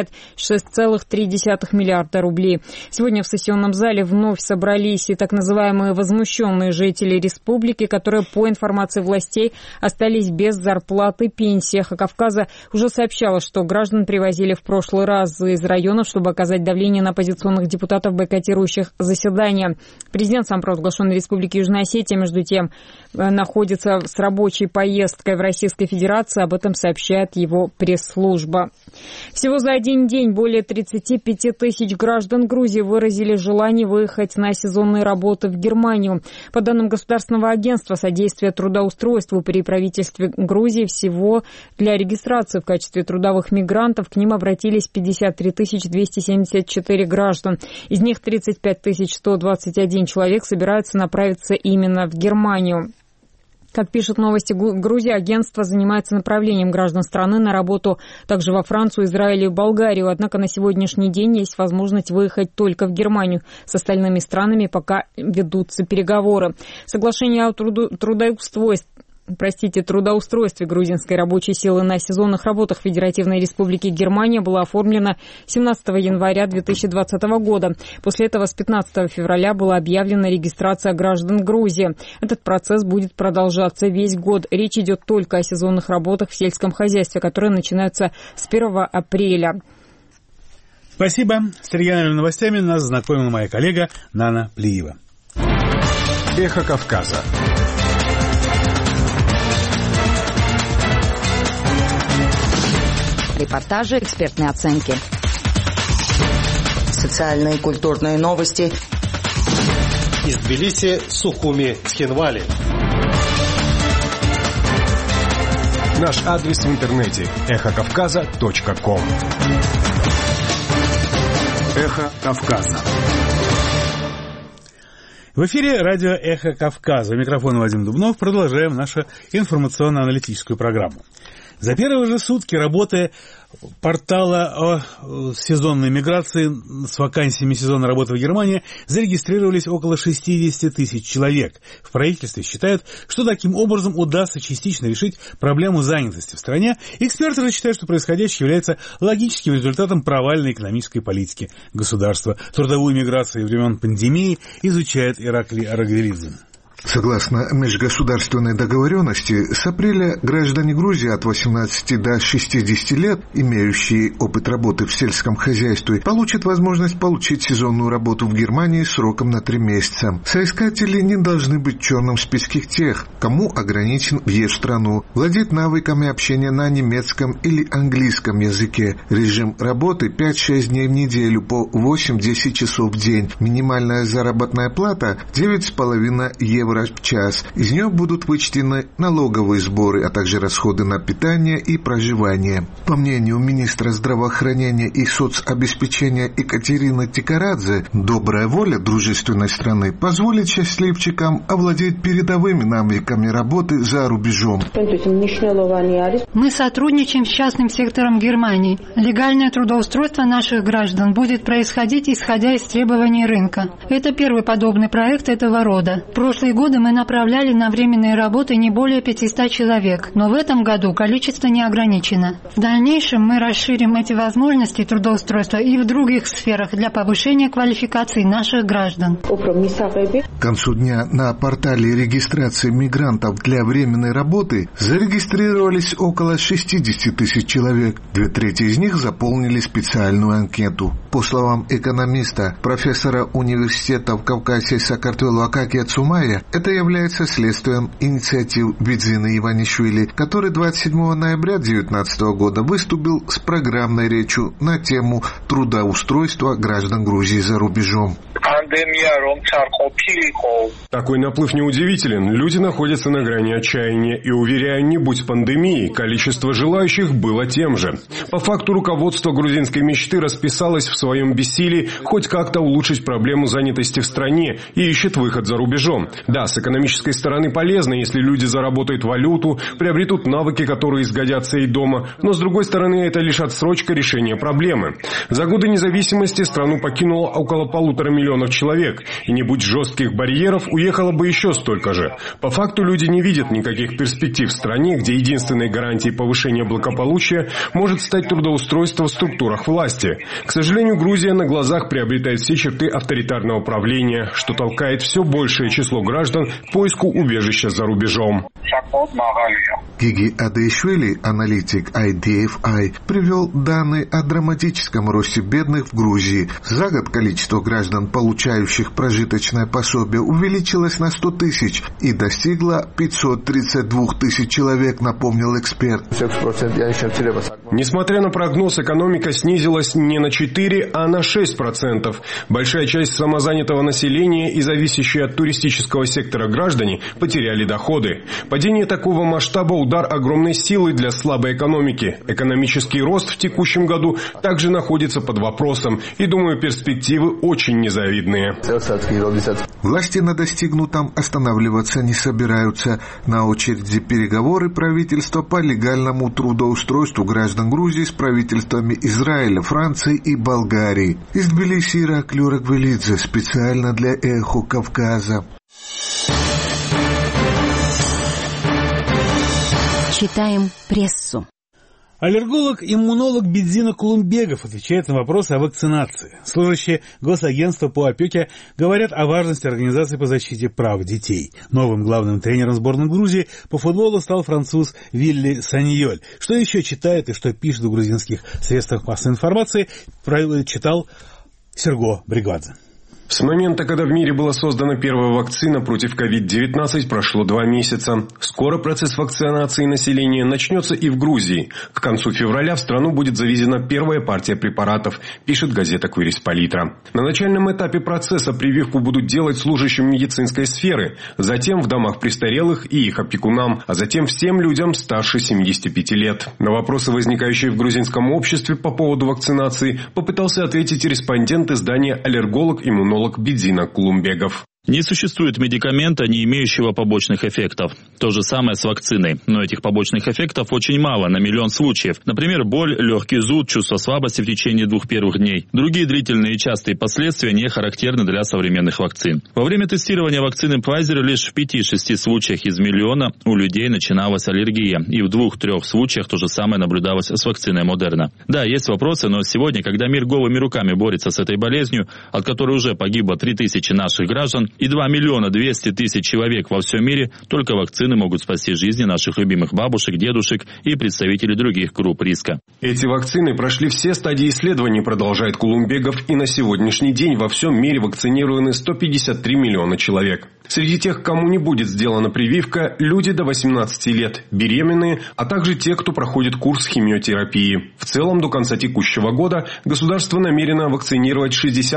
6,3 миллиарда рублей. Сегодня в сессионном зале вновь собрались и так называемые возмущенные жители республики, которые, по информации властей, остались без зарплаты, пенсии. «Эхо Кавказа» уже сообщала, что граждан привозили в прошлый раз из районов, чтобы оказать давление на оппозиционных депутатов, бойкотирующих заседания. Президент самопровозглашенной Республики Южная Осетия, между тем, находится с рабочей поездкой в Российской Федерации. Об этом сообщает его пресс-служба. Всего за один день более 35 тысяч граждан Грузии выразили желание выехать на сезонные работы в Германию. По данным Государственного агентства содействия трудоустройству при правительстве Грузии, всего для регистрации в качестве трудовых мигрантов к ним обратились 53 274 граждан. Из них 35 121 человек собираются направиться именно в Германию. Как пишет «Новости Грузии», агентство занимается направлением граждан страны на работу также во Францию, Израиль и Болгарию. Однако на сегодняшний день есть возможность выехать только в Германию. С остальными странами пока ведутся переговоры. Соглашение о трудоустройстве грузинской рабочей силы на сезонных работах Федеративной Республики Германия было оформлено 17 января 2020 года. После этого с 15 февраля была объявлена регистрация граждан Грузии. Этот процесс будет продолжаться весь год. Речь идет только о сезонных работах в сельском хозяйстве, которые начинаются с 1 апреля. Спасибо. С региональными новостями нас знакомила моя коллега Нана Плиева. Эхо Кавказа. Репортажи, экспертные оценки. Социальные и культурные новости. Из Тбилиси, Сухуми, Цхинвали. Наш адрес в интернете эхокавказа.ком. Эхо Кавказа. В эфире радио «Эхо Кавказа». У микрофона Вадим Дубнов. Продолжаем нашу информационно-аналитическую программу. За первые же сутки работы портала о сезонной миграции с вакансиями сезонной работы в Германии зарегистрировались около 60 тысяч человек. В правительстве считают, что таким образом удастся частично решить проблему занятости в стране. Эксперты же считают, что происходящее является логическим результатом провальной экономической политики государства. Трудовую миграцию времен пандемии изучает Ираклий Арагвелидзе. Согласно межгосударственной договоренности, с апреля граждане Грузии от 18 до 60 лет, имеющие опыт работы в сельском хозяйстве, получат возможность получить сезонную работу в Германии сроком на 3 месяца. Соискатели не должны быть в черном списке тех, кому ограничен въезд в страну, владеть навыками общения на немецком или английском языке. Режим работы 5-6 дней в неделю по 8-10 часов в день. Минимальная заработная плата 9,5 евро в час. Из нее будут вычтены налоговые сборы, а также расходы на питание и проживание. По мнению министра здравоохранения и соцобеспечения Екатерины Тикарадзе, добрая воля дружественной страны позволит счастливчикам овладеть передовыми навыками работы за рубежом. Мы сотрудничаем с частным сектором Германии. Легальное трудоустройство наших граждан будет происходить исходя из требований рынка. Это первый подобный проект этого рода. В прошлые годы мы направляли на временные работы не более 500 человек, но в этом году количество не ограничено. В дальнейшем мы расширим эти возможности трудоустройства и в других сферах для повышения квалификации наших граждан. К концу дня на портале регистрации мигрантов для временной работы зарегистрировались около 60 тысяч человек. 2/3 из них заполнили специальную анкету. По словам экономиста, профессора университета в Кавказе Саакартвелу Акакия Цумая, это является следствием инициатив Бидзины Иванишвили, который 27 ноября 2019 года выступил с программной речью на тему трудоустройства граждан Грузии за рубежом. Такой наплыв неудивителен. Люди находятся на грани отчаяния. И, уверяю, не будь пандемии, количество желающих было тем же. По факту руководство грузинской мечты расписалось в своем бессилии хоть как-то улучшить проблему занятости в стране и ищет выход за рубежом. Да, с экономической стороны полезно, если люди заработают валюту, приобретут навыки, которые изгодятся и дома. Но, с другой стороны, это лишь отсрочка решения проблемы. За годы независимости страну покинуло около 1,5 миллиона человек, и не будь жестких барьеров, уехало бы еще столько же. По факту люди не видят никаких перспектив в стране, где единственной гарантией повышения благополучия может стать трудоустройство в структурах власти. К сожалению, Грузия на глазах приобретает все черты авторитарного правления, что толкает все большее число граждан к поиску убежища за рубежом. Гиги Адеишвили, аналитик IDFI, привел данные о драматическом росте бедных в Грузии. За год количество граждан, получающих прожиточное пособие, увеличилось на 100 тысяч и достигло 532 тысяч человек, напомнил эксперт. Несмотря на прогноз, экономика снизилась не на 4, а на 6%. Большая часть самозанятого населения и зависящие от туристического сектора граждане потеряли доходы. Падение такого масштаба – удар огромной силы для слабой экономики. Экономический рост в текущем году также находится под вопросом. И, думаю, перспективы очень незавидные. Власти на достигнутом останавливаться не собираются. На очереди переговоры правительства по легальному трудоустройству граждан Грузии с правительствами Израиля, Франции и Болгарии. Из Тбилиси Ираклий Раквелидзе специально для «Эхо Кавказа». Читаем прессу. Аллерголог-иммунолог Бидзина Кулумбегов отвечает на вопросы о вакцинации. Служащие Госагентства по опеке говорят о важности организации по защите прав детей. Новым главным тренером сборной Грузии по футболу стал француз Вилли Саньоль. Что еще читает и что пишет в грузинских средствах массовой информации, читал Серго Бригадзе. С момента, когда в мире была создана первая вакцина против COVID-19, прошло 2 месяца. Скоро процесс вакцинации населения начнется и в Грузии. К концу февраля в страну будет завезена первая партия препаратов, пишет газета «Квирис Палитра». На начальном этапе процесса прививку будут делать служащим медицинской сферы, затем в домах престарелых и их опекунам, а затем всем людям старше 75 лет. На вопросы, возникающие в грузинском обществе по поводу вакцинации, попытался ответить респондент издания «Аллерголог-иммунолог» Бидзина Кулумбегов. Не существует медикамента, не имеющего побочных эффектов. То же самое с вакциной. Но этих побочных эффектов очень мало, на миллион случаев. Например, боль, легкий зуд, чувство слабости в течение 2 первых дней. Другие длительные и частые последствия не характерны для современных вакцин. Во время тестирования вакцины Pfizer лишь в 5-6 случаях из миллиона у людей начиналась аллергия. И в 2-3 случаях то же самое наблюдалось с вакциной Moderna. Да, есть вопросы, но сегодня, когда мир голыми руками борется с этой болезнью, от которой уже погибло 3000 наших граждан, И 2 миллиона 200 тысяч человек во всем мире, только вакцины могут спасти жизни наших любимых бабушек, дедушек и представителей других групп риска. Эти вакцины прошли все стадии исследований, продолжает Кулумбегов, и на сегодняшний день во всем мире вакцинированы 153 миллиона человек. Среди тех, кому не будет сделана прививка, люди до 18 лет, беременные, а также те, кто проходит курс химиотерапии. В целом, до конца текущего года государство намерено вакцинировать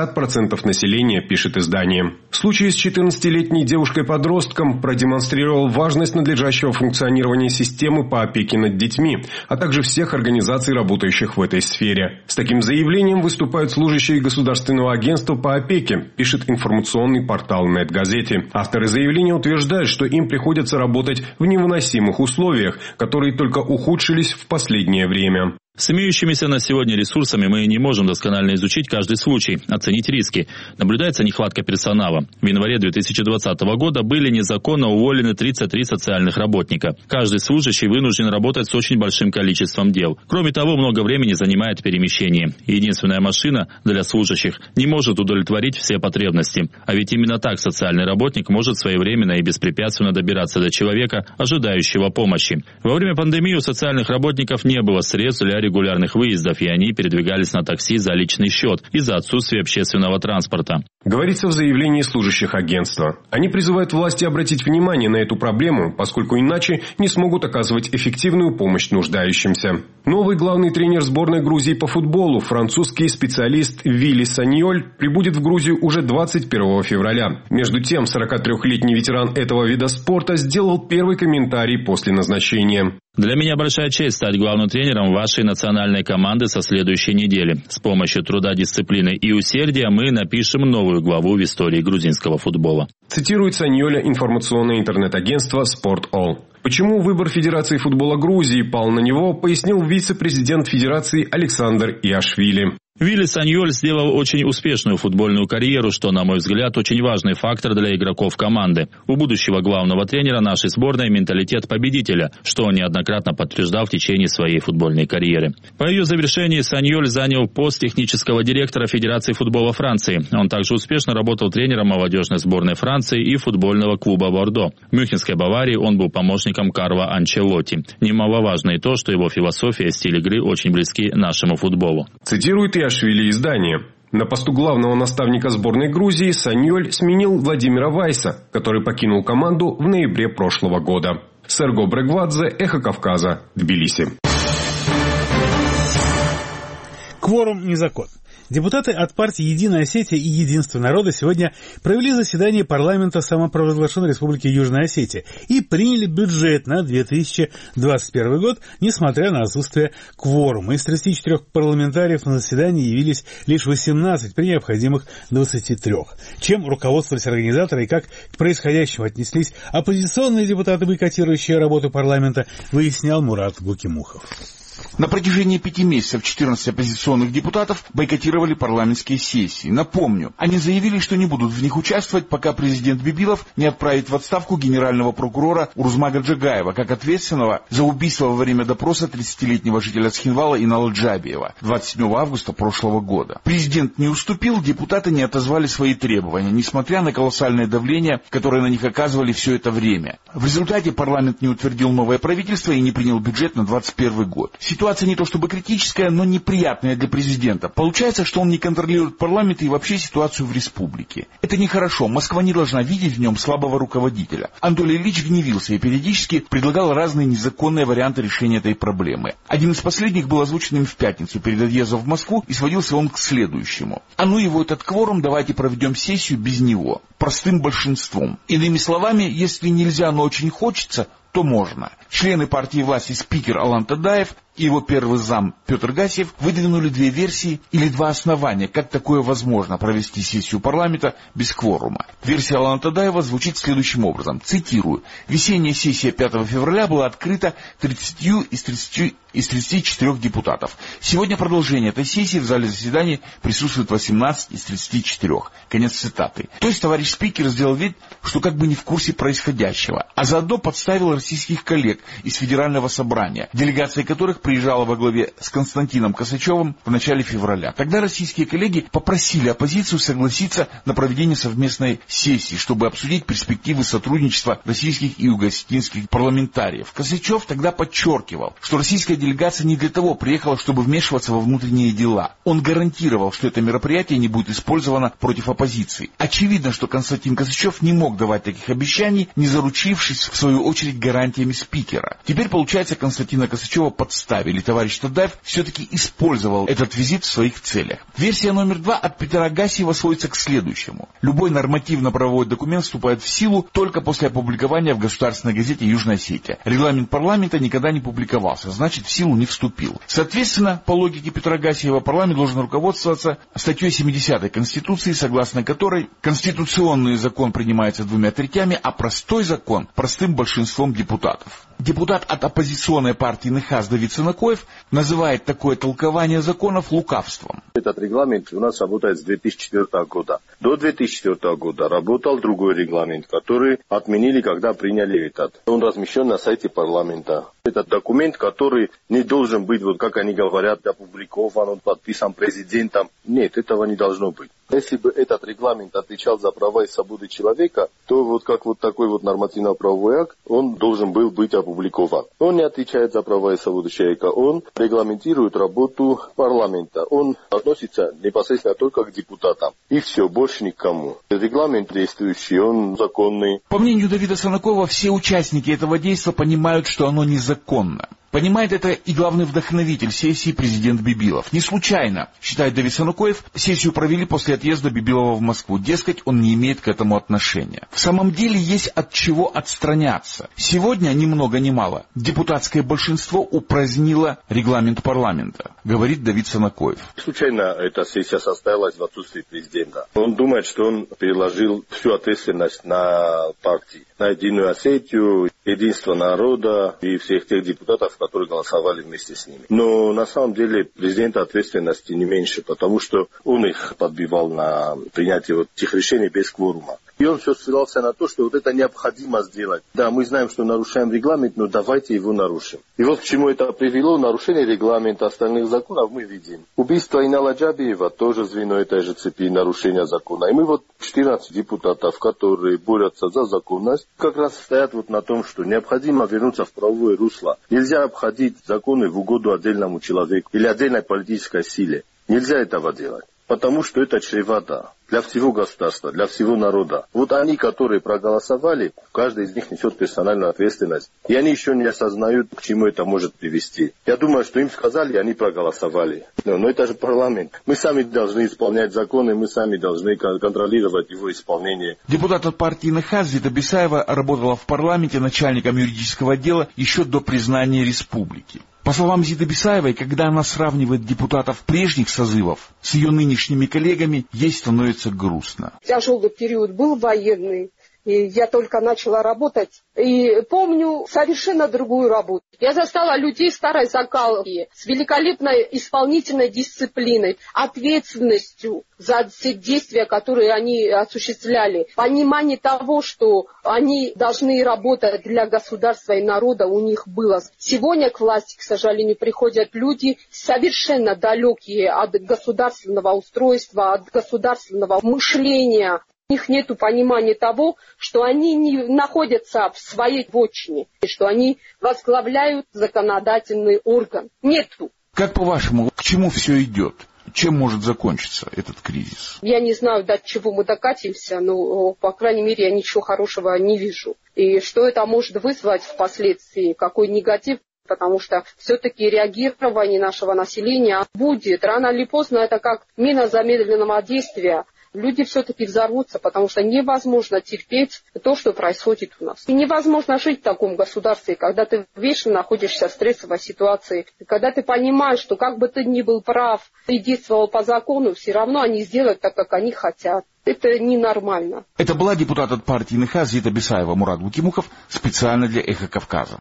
60% населения, пишет издание. Случай с 14-летней девушкой-подростком продемонстрировал важность надлежащего функционирования системы по опеке над детьми, а также всех организаций, работающих в этой сфере. С таким заявлением выступают служащие Государственного агентства по опеке, пишет информационный портал «Нет-газете». Авторы заявления утверждают, что им приходится работать в невыносимых условиях, которые только ухудшились в последнее время. С имеющимися на сегодня ресурсами мы не можем досконально изучить каждый случай, оценить риски. Наблюдается нехватка персонала. В январе 2020 года были незаконно уволены 33 социальных работника. Каждый служащий вынужден работать с очень большим количеством дел. Кроме того, много времени занимает перемещение. Единственная машина для служащих не может удовлетворить все потребности. А ведь именно так социальный работник может своевременно и беспрепятственно добираться до человека, ожидающего помощи. Во время пандемии у социальных работников не было средств для регулярных выездов, и они передвигались на такси за личный счет из-за отсутствия общественного транспорта. Говорится в заявлении служащих агентства. Они призывают власти обратить внимание на эту проблему, поскольку иначе не смогут оказывать эффективную помощь нуждающимся. Новый главный тренер сборной Грузии по футболу, французский специалист Вилли Саньоль, прибудет в Грузию уже 21 февраля. Между тем, 43-летний ветеран этого вида спорта сделал первый комментарий после назначения. Для меня большая честь стать главным тренером вашей национальной команды со следующей недели. С помощью труда, дисциплины и усердия мы напишем новую главу в истории грузинского футбола. Цитирует Саньоля информационное интернет-агентство «Спорт.All». Почему выбор Федерации футбола Грузии пал на него, пояснил вице-президент Федерации Александр Иашвили. Вилли Саньоль сделал очень успешную футбольную карьеру, что, на мой взгляд, очень важный фактор для игроков команды. У будущего главного тренера нашей сборной менталитет победителя, что он неоднократно подтверждал в течение своей футбольной карьеры. По ее завершении Саньоль занял пост технического директора Федерации футбола Франции. Он также успешно работал тренером молодежной сборной Франции и футбольного клуба «Бордо». В Мюнхенской Баварии он был помощником Карло Анчелотти. Немаловажно и то, что его философия и стиль игры очень близки нашему футболу. Цитирует Иашвили издание. На посту главного наставника сборной Грузии Саньоль сменил Владимира Вайса, который покинул команду в ноябре прошлого года. Серго Брегвадзе, Эхо Кавказа, Тбилиси. Кворум не закон. Депутаты от партии «Единая Осетия» и «Единство народа» сегодня провели заседание парламента самопровозглашенной Республики Южная Осетия и приняли бюджет на 2021 год, несмотря на отсутствие кворума. Из 34 парламентариев на заседании явились лишь 18 при необходимых 23. Чем руководствовались организаторы и как к происходящему отнеслись оппозиционные депутаты, бойкотирующие работу парламента, выяснял Мурат Гукимухов. На протяжении 5 месяцев 14 оппозиционных депутатов бойкотировали парламентские сессии. Напомню, они заявили, что не будут в них участвовать, пока президент Бибилов не отправит в отставку генерального прокурора Урзмага Джагаева, как ответственного за убийство во время допроса 30-летнего жителя Цхинвала Инала Джабиева 27 августа прошлого года. Президент не уступил, депутаты не отозвали свои требования, несмотря на колоссальное давление, которое на них оказывали все это время. В результате парламент не утвердил новое правительство и не принял бюджет на 2021 год. Ситуация не то чтобы критическая, но неприятная для президента. Получается, что он не контролирует парламент и вообще ситуацию в республике. Это нехорошо. Москва не должна видеть в нем слабого руководителя. Анатолий Ильич гневился и периодически предлагал разные незаконные варианты решения этой проблемы. Один из последних был озвучен им в пятницу перед отъездом в Москву, и сводился он к следующему. А ну его этот кворум, давайте проведем сессию без него. Простым большинством. Иными словами, если нельзя, но очень хочется, то можно. Члены партии власти спикер Алан Тадаев и его первый зам Петр Гасиев выдвинули 2 версии или 2 основания, как такое возможно провести сессию парламента без кворума. Версия Алана Тадаева звучит следующим образом. Цитирую. Весенняя сессия 5 февраля была открыта 30 из 34 депутатов. Сегодня продолжение этой сессии в зале заседаний присутствует 18 из 34. Конец цитаты. То есть товарищ спикер сделал вид, что как бы не в курсе происходящего, а заодно подставил российских коллег из Федерального собрания, делегацией которых приезжала во главе с Константином Косачевым в начале февраля. Тогда российские коллеги попросили оппозицию согласиться на проведение совместной сессии, чтобы обсудить перспективы сотрудничества российских и угостинских парламентариев. Косачев тогда подчеркивал, что российская делегация не для того приехала, чтобы вмешиваться во внутренние дела. Он гарантировал, что это мероприятие не будет использовано против оппозиции. Очевидно, что Константин Косачев не мог давать таких обещаний, не заручившись, в свою очередь, гарантиями спикера. Теперь, получается, Константина Косачева подставили. Товарищ Тадаев все-таки использовал этот визит в своих целях. Версия номер 2 от Петра Гасиева сводится к следующему. Любой нормативно-правовой документ вступает в силу только после опубликования в государственной газете «Южная Осетия». Регламент парламента никогда не публиковался, значит, в силу не вступил. Соответственно, по логике Петра Гасиева, парламент должен руководствоваться статьей 70 Конституции, согласно которой конституционный закон принимается 2/3, а простой закон простым большинством депутатов. Депутат от оппозиционной партии НХАС Давид Санакоев называет такое толкование законов лукавством. Этот регламент у нас работает с 2004 года. До 2004 года работал другой регламент, который отменили, когда приняли этот. Он размещен на сайте парламента. Это документ, который не должен быть, вот как они говорят, опубликован, он подписан президентом. Нет, этого не должно быть. Если бы этот регламент отвечал за права и свободы человека, то вот как вот такой вот нормативно-правовой акт, он должен был быть опубликован. Он не отвечает за права и свободы человека, он регламентирует работу парламента. Он относится непосредственно только к депутатам. И все, больше никому. Регламент действующий, он законный. По мнению Давида Санакова, все участники этого действия понимают, что оно незаконно. Понимает это и главный вдохновитель сессии президент Бибилов. Не случайно, считает Давид Санакоев, сессию провели после отъезда Бибилова в Москву. Дескать, он не имеет к этому отношения. В самом деле есть от чего отстраняться. Сегодня, ни много ни мало, депутатское большинство упразднило регламент парламента, говорит Давид Санакоев. Случайно эта сессия состоялась в отсутствии президента. Он думает, что он переложил всю ответственность на партии, на Единую Осетию, Единство народа и всех тех депутатов, которые голосовали вместе с ними. Но на самом деле президента ответственности не меньше, потому что он их подбивал на принятие вот этих решений без кворума. И он все ссылался на то, что вот это необходимо сделать. Да, мы знаем, что нарушаем регламент, но давайте его нарушим. И вот к чему это привело, нарушение регламента, остальных законов мы видим. Убийство Инала Джабиева тоже звено этой же цепи нарушения закона. И мы вот 14 депутатов, которые борются за законность, как раз стоят вот на том, что необходимо вернуться в правовое русло. Нельзя обходить законы в угоду отдельному человеку или отдельной политической силе. Нельзя этого делать. Потому что это чревато для всего государства, для всего народа. Вот они, которые проголосовали, каждый из них несет персональную ответственность. И они еще не осознают, к чему это может привести. Я думаю, что им сказали, и они проголосовали. Но это же парламент. Мы сами должны исполнять законы, мы сами должны контролировать его исполнение. Депутат от партии НХАС Зита Бисаева работала в парламенте начальником юридического отдела еще до признания республики. По словам Зиты Бисаевой, когда она сравнивает депутатов прежних созывов с ее нынешними коллегами, ей становится грустно. Тяжелый период был военный, и я только начала работать. И помню совершенно другую работу. Я застала людей старой закалки с великолепной исполнительной дисциплиной, ответственностью за все действия, которые они осуществляли. Понимание того, что они должны работать для государства и народа, у них было. Сегодня к власти, к сожалению, приходят люди совершенно далекие от государственного устройства, от государственного мышления. У них нет понимания того, что они не находятся в своей вотчине, и что они возглавляют законодательный орган. Нету. Как по-вашему, к чему все идет? Чем может закончиться этот кризис? Я не знаю, до чего мы докатимся, но, по крайней мере, я ничего хорошего не вижу. И что это может вызвать впоследствии, какой негатив? Потому что все-таки реагирование нашего населения будет. Рано или поздно это как мина замедленного действия. Люди все-таки взорвутся, потому что невозможно терпеть то, что происходит у нас. И невозможно жить в таком государстве, когда ты вечно находишься в стрессовой ситуации. И когда ты понимаешь, что как бы ты ни был прав и действовал по закону, все равно они сделают так, как они хотят. Это ненормально. Это была депутат от партии НХАС Зита Бисаева. Мурат Гукимухов специально для «Эхо Кавказа».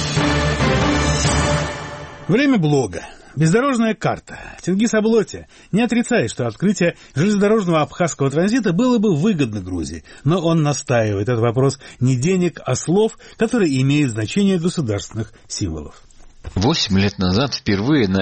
Время блога. Бездорожная карта. Тенгиз Аблоти не отрицает, что открытие железнодорожного абхазского транзита было бы выгодно Грузии, но он настаивает, этот вопрос не денег, а слов, которые имеют значение государственных символов. 8 лет назад впервые на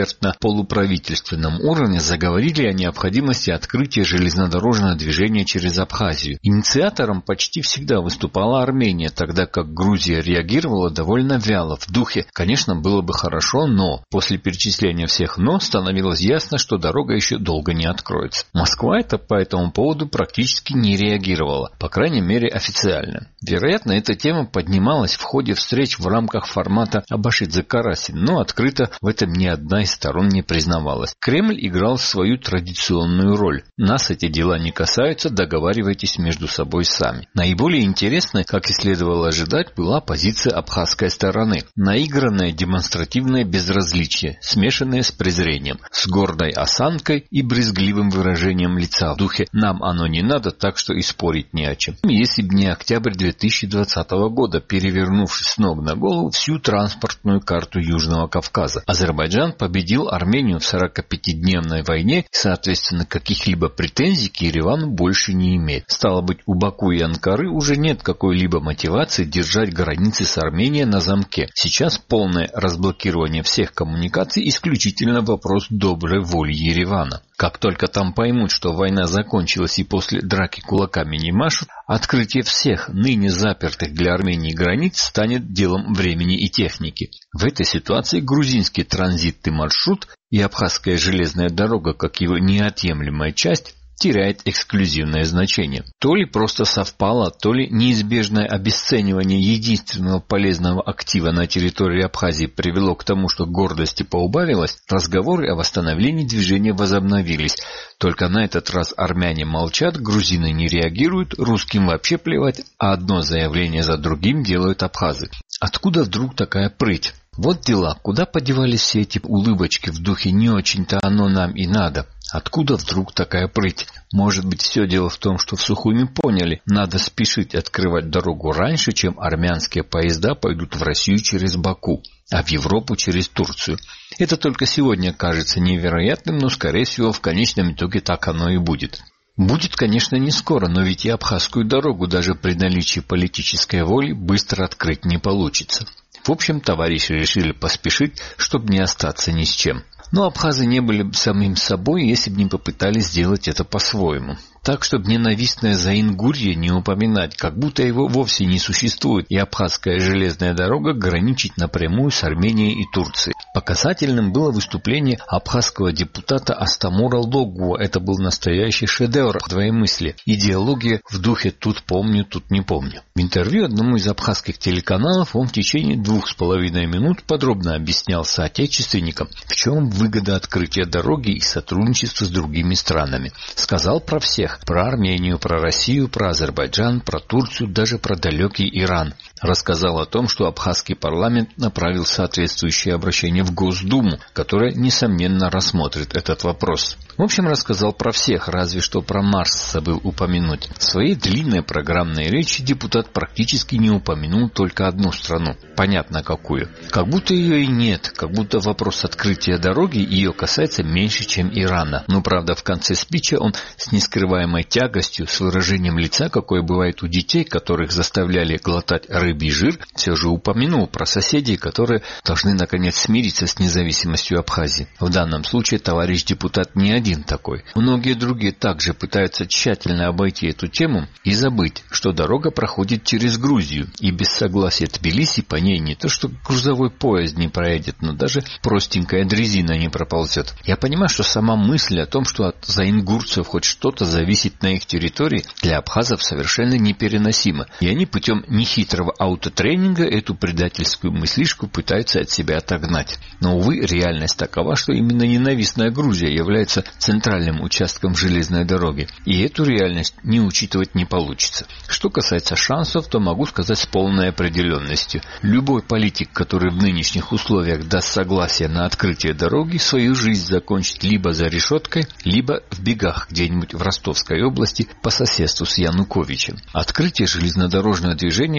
экспертно-полуправительственном уровне заговорили о необходимости открытия железнодорожного движения через Абхазию. Инициатором почти всегда выступала Армения, тогда как Грузия реагировала довольно вяло, в духе «конечно, было бы хорошо, но…». После перечисления всех «но» становилось ясно, что дорога еще долго не откроется. Москва по этому поводу практически не реагировала, по крайней мере официально. Вероятно, эта тема поднималась в ходе встреч в рамках формата Абашидзе-Карасин, но открыто в этом ни одна из сторон не признавалась. Кремль играл свою традиционную роль. Нас эти дела не касаются, договаривайтесь между собой сами. Наиболее интересной, как и следовало ожидать, была позиция абхазской стороны. Наигранное демонстративное безразличие, смешанное с презрением, с гордой осанкой и брезгливым выражением лица в духе «нам оно не надо, так что и спорить не о чем». Если бы не октябрь 2020 года, перевернувший с ног на голову всю транспортную карту Южного Кавказа. Азербайджан победил Армению в 45-дневной войне, и, соответственно, каких-либо претензий к Еревану больше не имеет. Стало быть, у Баку и Анкары уже нет какой-либо мотивации держать границы с Арменией на замке. Сейчас полное разблокирование всех коммуникаций исключительно вопрос доброй воли Еревана. Как только там поймут, что война закончилась и после драки кулаками не машут, открытие всех ныне запертых для Армении границ станет делом времени и техники. В этой ситуации грузинский транзитный маршрут и абхазская железная дорога, как его неотъемлемая часть, теряет эксклюзивное значение. То ли просто совпало, то ли неизбежное обесценивание единственного полезного актива на территории Абхазии привело к тому, что гордости поубавилось, разговоры о восстановлении движения возобновились. Только на этот раз армяне молчат, грузины не реагируют, русским вообще плевать, а одно заявление за другим делают абхазы. Откуда вдруг такая прыть? Вот дела, куда подевались все эти улыбочки в духе «не очень-то оно нам и надо». Откуда вдруг такая прыть? Может быть, все дело в том, что в Сухуми поняли, надо спешить открывать дорогу раньше, чем армянские поезда пойдут в Россию через Баку, а в Европу через Турцию. Это только сегодня кажется невероятным, но, скорее всего, в конечном итоге так оно и будет. Будет, конечно, не скоро, но ведь и абхазскую дорогу даже при наличии политической воли быстро открыть не получится. В общем, товарищи решили поспешить, чтобы не остаться ни с чем. Но абхазы не были бы самим собой, если бы не попытались сделать это по-своему. Так, чтобы ненавистное Заингурье не упоминать, как будто его вовсе не существует, и абхазская железная дорога граничит напрямую с Арменией и Турцией. Показательным было выступление абхазского депутата Астамура Логуа. Это был настоящий шедевр двоемыслия. Идеология в духе «тут помню, тут не помню». В интервью одному из абхазских телеканалов он в течение 2,5 минут подробно объяснял соотечественникам, в чем выгода открытия дороги и сотрудничества с другими странами. Сказал про всех. Про Армению, про Россию, про Азербайджан, про Турцию, даже про далекий Иран. Рассказал о том, что абхазский парламент направил соответствующее обращение в Госдуму, которая, несомненно, рассмотрит этот вопрос. В общем, рассказал про всех, разве что про Марс забыл упомянуть. В своей длинной программной речи депутат практически не упомянул только одну страну. Понятно, какую. Как будто ее и нет, как будто вопрос открытия дороги ее касается меньше, чем Ирана. Но, правда, в конце спича он с нескрываемой тягостью, с выражением лица, какое бывает у детей, которых заставляли глотать рыбий жир, все же упомянул про соседей, которые должны, наконец, смириться с независимостью Абхазии. В данном случае товарищ депутат не один такой. Многие другие также пытаются тщательно обойти эту тему и забыть, что дорога проходит через Грузию, и без согласия Тбилиси по ней не то что грузовой поезд не проедет, но даже простенькая дрезина не проползет. Я понимаю, что сама мысль о том, что от заингурцев хоть что-то зависит на их территории, для абхазов совершенно непереносима, и они путем нехитрого аутотренинга эту предательскую мыслишку пытаются от себя отогнать. Но, увы, реальность такова, что именно ненавистная Грузия является центральным участком железной дороги, и эту реальность не учитывать не получится. Что касается шансов, то могу сказать с полной определенностью. Любой политик, который в нынешних условиях даст согласие на открытие дороги, свою жизнь закончит либо за решеткой, либо в бегах где-нибудь в Ростовской области по соседству с Януковичем. Открытие железнодорожного движения без решения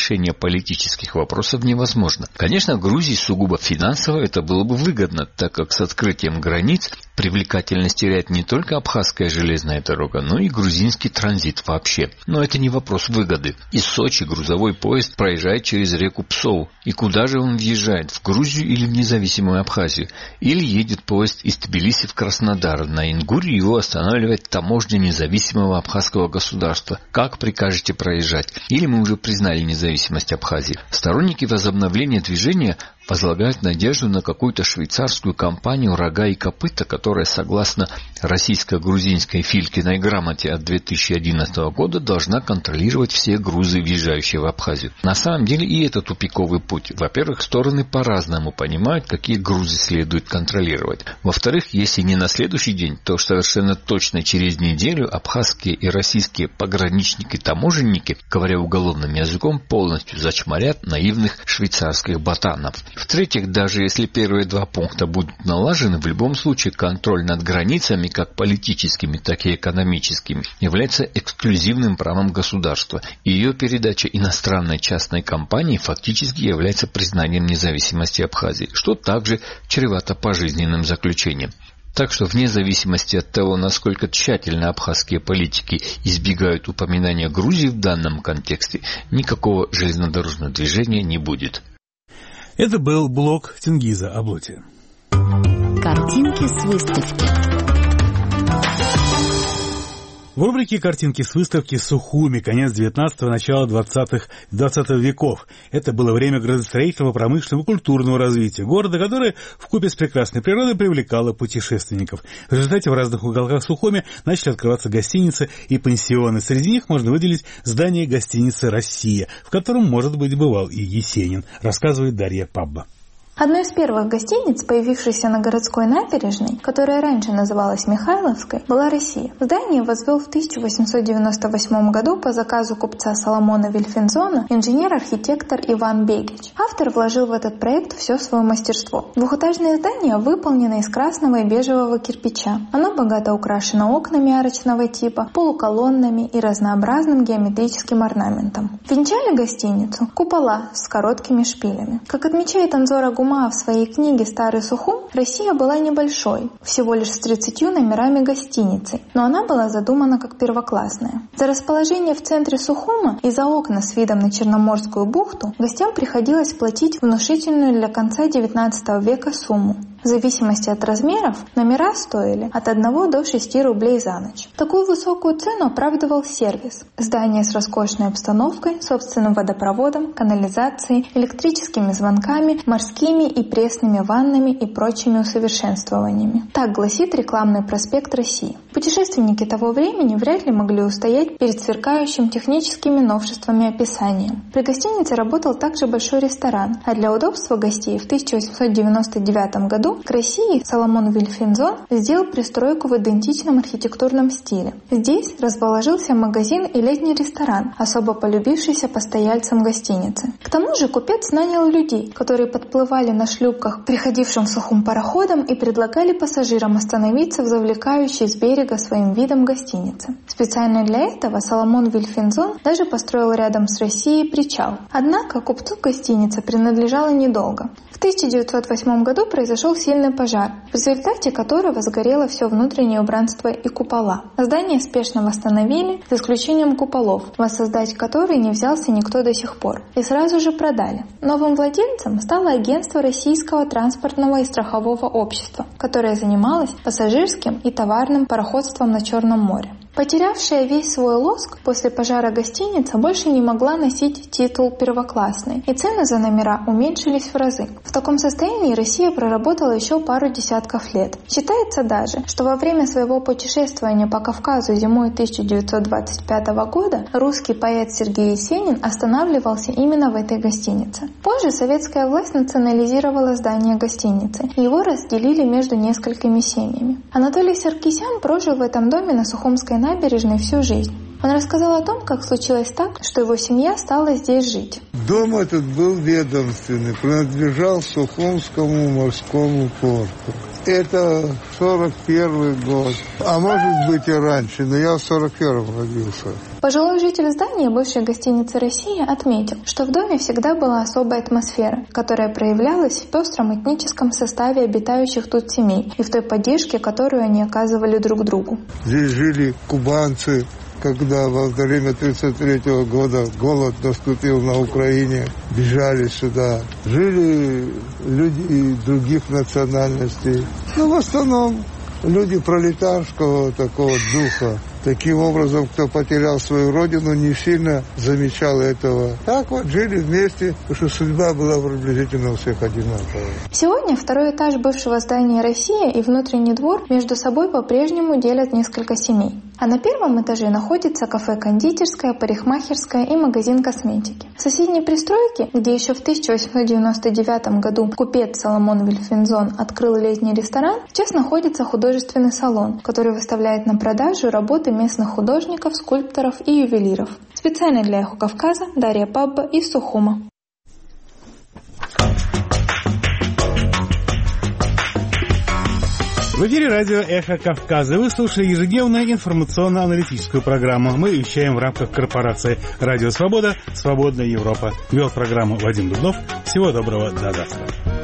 решения политических вопросов невозможно. Конечно, Грузии сугубо финансово это было бы выгодно, так как с открытием границ привлекательность теряет не только Абхазская железная дорога, но и грузинский транзит вообще. Но это не вопрос выгоды. Из Сочи грузовой поезд проезжает через реку Псову. И куда же он въезжает? В Грузию или в независимую Абхазию? Или едет поезд из Тбилиси в Краснодар. На Ингуре его останавливает таможня независимого абхазского государства. Как прикажете проезжать? Или мы уже признали независимость Абхазии? Сторонники возобновления движения возлагают надежду на какую-то швейцарскую компанию «Рога и копыта», которая, согласно российско-грузинской Филькиной грамоте от 2011 года, должна контролировать все грузы, въезжающие в Абхазию. На самом деле и это тупиковый путь. Во-первых, стороны по-разному понимают, какие грузы следует контролировать. Во-вторых, если не на следующий день, то совершенно точно через неделю абхазские и российские пограничники-таможенники, говоря уголовным языком, полностью зачморят наивных швейцарских ботанов. В-третьих, даже если первые два пункта будут налажены, в любом случае контроль над границами, как политическими, так и экономическими, является эксклюзивным правом государства, и ее передача иностранной частной компании фактически является признанием независимости Абхазии, что также чревато пожизненным заключением. Так что вне зависимости от того, насколько тщательно абхазские политики избегают упоминания Грузии в данном контексте, никакого железнодорожного движения не будет. Это был блог Тенгиза Аблоти. Картинки с выставки. В рубрике «Картинки с выставки» Сухуми, конец 19-го, начало 20 веков. Это было время градостроительного, промышленного и культурного развития города, которое вкупе с прекрасной природой привлекало путешественников. В результате в разных уголках Сухуми начали открываться гостиницы и пансионы. Среди них можно выделить здание гостиницы «Россия», в котором, может быть, бывал и Есенин, рассказывает Дарья Пабба. Одной из первых гостиниц, появившейся на городской набережной, которая раньше называлась Михайловской, была «Россия». Здание возвел в 1898 году по заказу купца Соломона Вильфензона инженер-архитектор Иван Бегич. Автор вложил в этот проект все свое мастерство. Двухэтажное здание выполнено из красного и бежевого кирпича. Оно богато украшено окнами арочного типа, полуколоннами и разнообразным геометрическим орнаментом. Венчали гостиницу купола с короткими шпилями. Как отмечает Анзора Гумаев в своей книге «Старый Сухум», Россия была небольшой, всего лишь с 30 номерами гостиницей, но она была задумана как первоклассная. За расположение в центре Сухума и за окна с видом на Черноморскую бухту гостям приходилось платить внушительную для конца XIX века сумму. В зависимости от размеров номера стоили от 1 до 6 рублей за ночь. Такую высокую цену оправдывал сервис. Здание с роскошной обстановкой, собственным водопроводом, канализацией, электрическими звонками, морскими и пресными ваннами и прочими усовершенствованиями. Так гласит рекламный проспект России. Путешественники того времени вряд ли могли устоять перед сверкающим техническими новшествами описанием. При гостинице работал также большой ресторан, а для удобства гостей в 1899 году к России Соломон Вильфензон сделал пристройку в идентичном архитектурном стиле. Здесь расположился магазин и летний ресторан, особо полюбившийся постояльцам гостиницы. К тому же купец нанял людей, которые подплывали на шлюпках, приходившим в Сухум пароходом, и предлагали пассажирам остановиться в завлекающей с берега своим видом гостинице. Специально для этого Соломон Вильфензон даже построил рядом с Россией причал. Однако купцу гостиница принадлежала недолго. В 1908 году произошел сильный пожар, в результате которого сгорело все внутреннее убранство и купола. Здание спешно восстановили, за исключением куполов, воссоздать которые не взялся никто до сих пор, и сразу же продали. Новым владельцем стало агентство Российского транспортного и страхового общества, которое занималось пассажирским и товарным пароходством на Черном море. Потерявшая весь свой лоск после пожара гостиница больше не могла носить титул первоклассной, и цены за номера уменьшились в разы. В таком состоянии Россия проработала еще пару десятков лет. Считается даже, что во время своего путешествования по Кавказу зимой 1925 года русский поэт Сергей Есенин останавливался именно в этой гостинице. Позже советская власть национализировала здание гостиницы, и его разделили между несколькими семьями. Анатолий Саркисян прожил в этом доме на Сухумской набережной всю жизнь. Он рассказал о том, как случилось так, что его семья стала здесь жить. Дом этот был ведомственный, принадлежал Сухумскому морскому порту. Это 41 год. А может быть и раньше, но я в 41-м родился. Пожилой житель здания бывшей гостиницы «Россия» отметил, что в доме всегда была особая атмосфера, которая проявлялась в пестром этническом составе обитающих тут семей и в той поддержке, которую они оказывали друг другу. Здесь жили кубанцы, когда во время 1933 года голод наступил на Украине, бежали сюда. Жили люди других национальностей, но в основном люди пролетарского такого духа. Таким образом, кто потерял свою родину, не сильно замечал этого. Так вот жили вместе, потому что судьба была приблизительно у всех одинаковая. Сегодня второй этаж бывшего здания «Россия» и внутренний двор между собой по-прежнему делят несколько семей. А на первом этаже находится кафе-кондитерская, парикмахерская и магазин косметики. В соседней пристройке, где еще в 1899 году купец Соломон Вильфензон открыл летний ресторан, сейчас находится художественный салон, который выставляет на продажу работы местных художников, скульпторов и ювелиров. Специально для «Эхо Кавказа» Дарья Пабба из Сухума. В эфире радио «Эхо Кавказа». Вы слушаете ежедневную информационно-аналитическую программу. Мы вещаем в рамках корпорации «Радио Свобода», «Свободная Европа». Вел программу Вадим Дубнов. Всего доброго, до завтра.